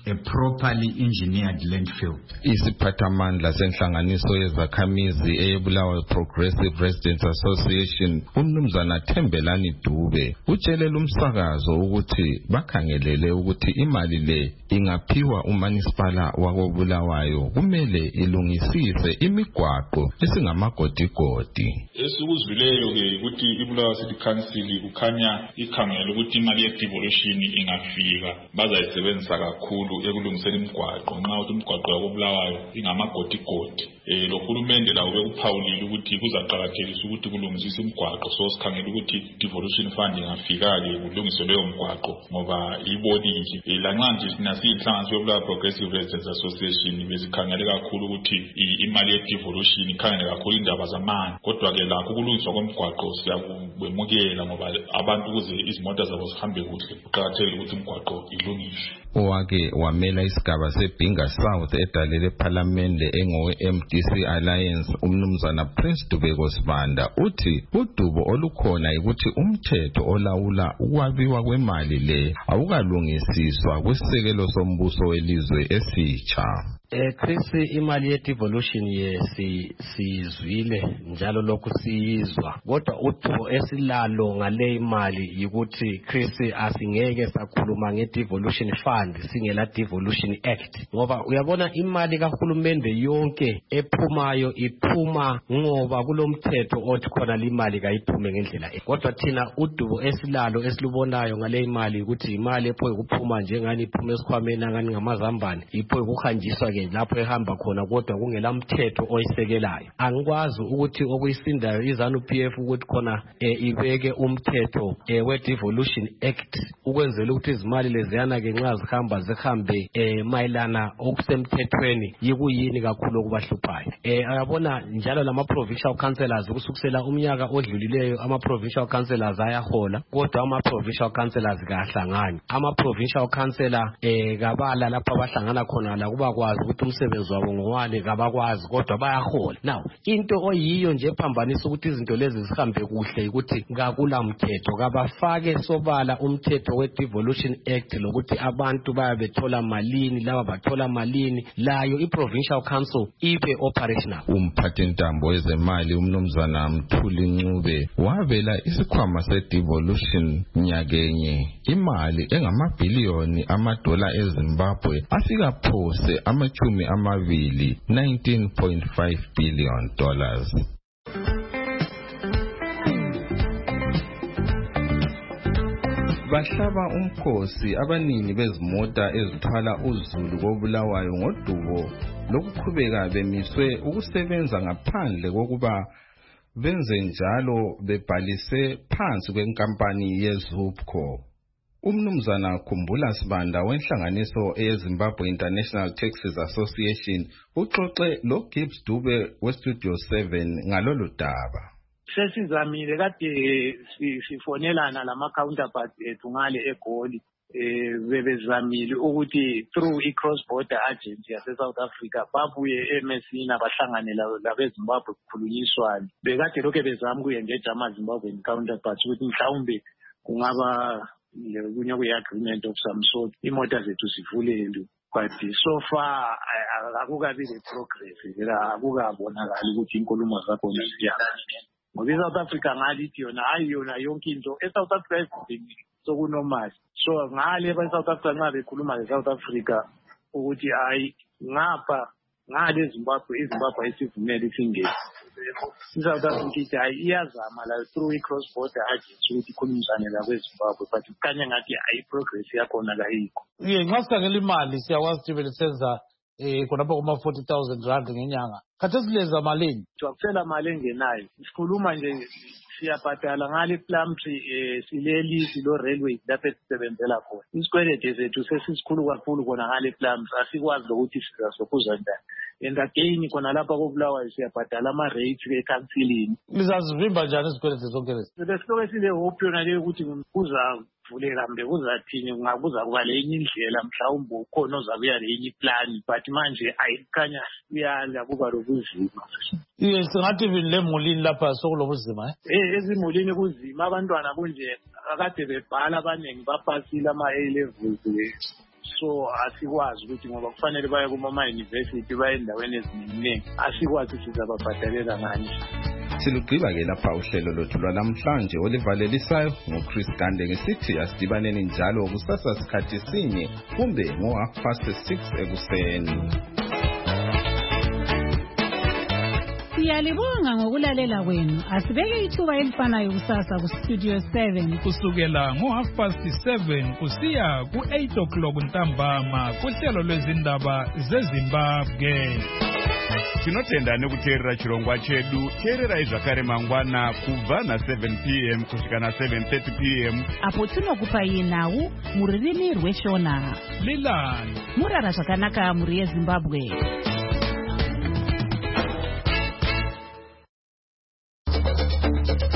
a properly engineered landfill. Isiphathamandla senhlanganiso yezakhamizi eBulawayo Progressive Residents Association uMnumzana Thembelani Dube utshele lumsakazo ukuthi bakhangelele ukuthi imali le ingaphiwa uManisipala wakoBulawayo kumele ilungisise imigwaqo esingamagodigodi. Esikuzwileyo ke ukuthi iBulawayo City Council kukhanya ikhangela ukuthi imali ye devolution ingafika bazayisebenzisa kakhulu ekulungiseni imigwaqo nxa ukuthi imigwaqo yakoBulawayo ingamagodigodi. Eh lo hulumende lawo bekuphawulile ukuthi kuzaqhakathekisa ukuthi kulungiswe imigwaqo, so sikhangela ukuthi devolution fund ingafika ke kulungiswe leyo migwaqo ngoba ibonile. Eh lanxa nje sinasihlanganiso yoBulawayo Progressive Residents Association besikhangele kakhulu ukuthi imali ye devolution ikhangele kakhulu indaba zamanzi, kodwa ke lakho kulungiswa kwemigwaqo siyakubemukela ngoba abantu kuze izimota zabo zihambe kuhle kuqhakathekile ukuthi imigwaqo ilungiswe. Owake wamela isigaba seBhinga South edalele parliamente engowe M D C Alliance umnumzana Prince Dubeko Sibanda uthi udubo olukhona ukuthi umthetho olawula ukwabiwa kwemali le awukalungisiswa kwesisekelo sombuso welizwe esitsha. Eh Chris, imali ye devolution ye si sizwile njalo lokhu siyizwa, kodwa utho esilalo ngale imali ukuthi Chris asingeke sakhuluma nge devolution fund singela devolution act, ngoba uyabona imali kahulumende yonke ephumayo iphuma ngoba kulomthetho othi khona limali kayiphume ngendlela, kodwa thina udubo esilalo esilubonayo ngale imali ukuthi imali epho ukuphuma njengani iphuma esikhwameni ngani ngamazambane ipho ukuhanjiswa lapho ehamba khona kodwa kungela mthetho oyisekelayo. Angikwazi ukuthi okuyisindayo izanu P F ukuthi khona ibeke umthetho we devolution act ukwenzela ukuthi izimali leziyana ke nxa zihamba zihambe mayelana okusemthethweni yikuyini kakhulu okubahluphayo. Ayabona njalo lama provincial councillors kusukisela umnyaka odlulileyo ama provincial councillors ayahola, kodwa ama provincial councillors kahlangani. Ama provincial councillor kabala lapha abahlangana khona la kuba kwazi ukuthi umsebenzi wabo ngowani kabakwazi kodwa bayahola. Now into oyiyo nje phambanisa ukuthi izinto lezi zihambe kuhle ukuthi ngakula mthetho kabafake sobala umthetho we devolution act lokuthi abantu bayabethola malini laba bathola malini layo i provincial council ibe operational. Umphathintambo wezemali umnumzana Mthuli Ncube wabela isikhwama se devolution nyakenye imali engamabhiliyoni amadola eZimbabwe afika phose amachumi amabili nineteen point five billion dollars. Bahlaba umkhosi abanini bezimota ezithwala uzulu koBulawayo ngodubo lokuqhubeka bemiswe ukusebenza ngaphandle kokuba benze njalo bebhalise phansi kwenkampani yeZupco. Umnumzana Khumbula Sibanda wenhlanganiso eZimbabwe International Taxis Association uxoxe lo Gibbs Dube we Studio seven ngalolu daba. Sesizamile kade sifonelana lama counterparts ethu ngale eGoli eh bebezamile ukuthi through i cross border agency yase South Africa babuye eMessina bahlanganela labeZimbabwe kukhulunyiswana. Bekade lokho bezama kuyengeja ama Zimbabwean counterparts ukuthi mhlawumbe kungaba kunye kwe-agreement of some sort imota zethu zivulelwe, but so far akukabi le progress la akukabonakali ukuthi inkulumo zakhona ziyahamba ngoba iSouth Africa ngalithi yona hayi yona yonke into eSouth Africa izinto sokunormal. So ngale eSouth Africa nxa bekhuluma ngeSouth Africa ukuthi hayi ngapha ngale eZimbabwe iZimbabwe isivumele isingene iSouth Africa ithi hayi iyazama la through i-cross border agency ukuthi ikhulumisane la kweZimbabwe, but kanye ngathi hayi progress yakhona la yikho. Ye nxa sikhangela imali siyakwazi ukuthi belisenza eh khonapho kuma forty thousand rand ngenyanga. Khathesi leza malini? Siyakusela mali engenayo. Sikhuluma nje siyabhadala ngale Plumtree eh silelisi lo railway lapho sisebenzela khona. Isikwelede zethu sesisikhulu kakhulu khona ngale Plumtree asikwazi ukuthi sizasokuza njani. And again khona lapha koBulawayo siyabhadala ama rates eCouncilini. Nizazivimba njani isikwelede zonke lezi? Besikho sile hope yona le ukuthi kuza vulela mbe kuzathini kungabuza kuba lenye indlela mhlawumbe ukhona ozabuya lenye plan, but manje ayikhanya uyala kuba lokuzima. Iye singathi vini lemulini lapha sokulobuzima eh eh ezimulini kuzima abantwana kunje akade bebhala abanengi bapasile ama A levels so asikwazi ukuthi ngoba kufanele baye kuma-university baye endaweni eziningi asikwazi sizababhadalela ngani. Silugqiba-ke lapha uhlelo lwethu lwanamhlanje olivalelisayo ngoChris Gande ngesithi asidibaneni njalo kusasa sikhathi sinye kumbe ngo-half past six ekuseni. Siyalibonga ngokulalela kwenu. Asibeke ithuba elifanayo kusasa kustudio seven kusukela ngo-half past seven kusiya ku-eight o'clock ntambama kuhlelo lwezindaba zeZimbabwe. Tinotenda nekuteerera chirongwa chedu. Teerera zvakare mangwana kubva na seven p m kusvika na seven thirty p m apo tinokupai nhau mururimi rweshona. Lilani murara zvakanaka muri yeZimbabwe.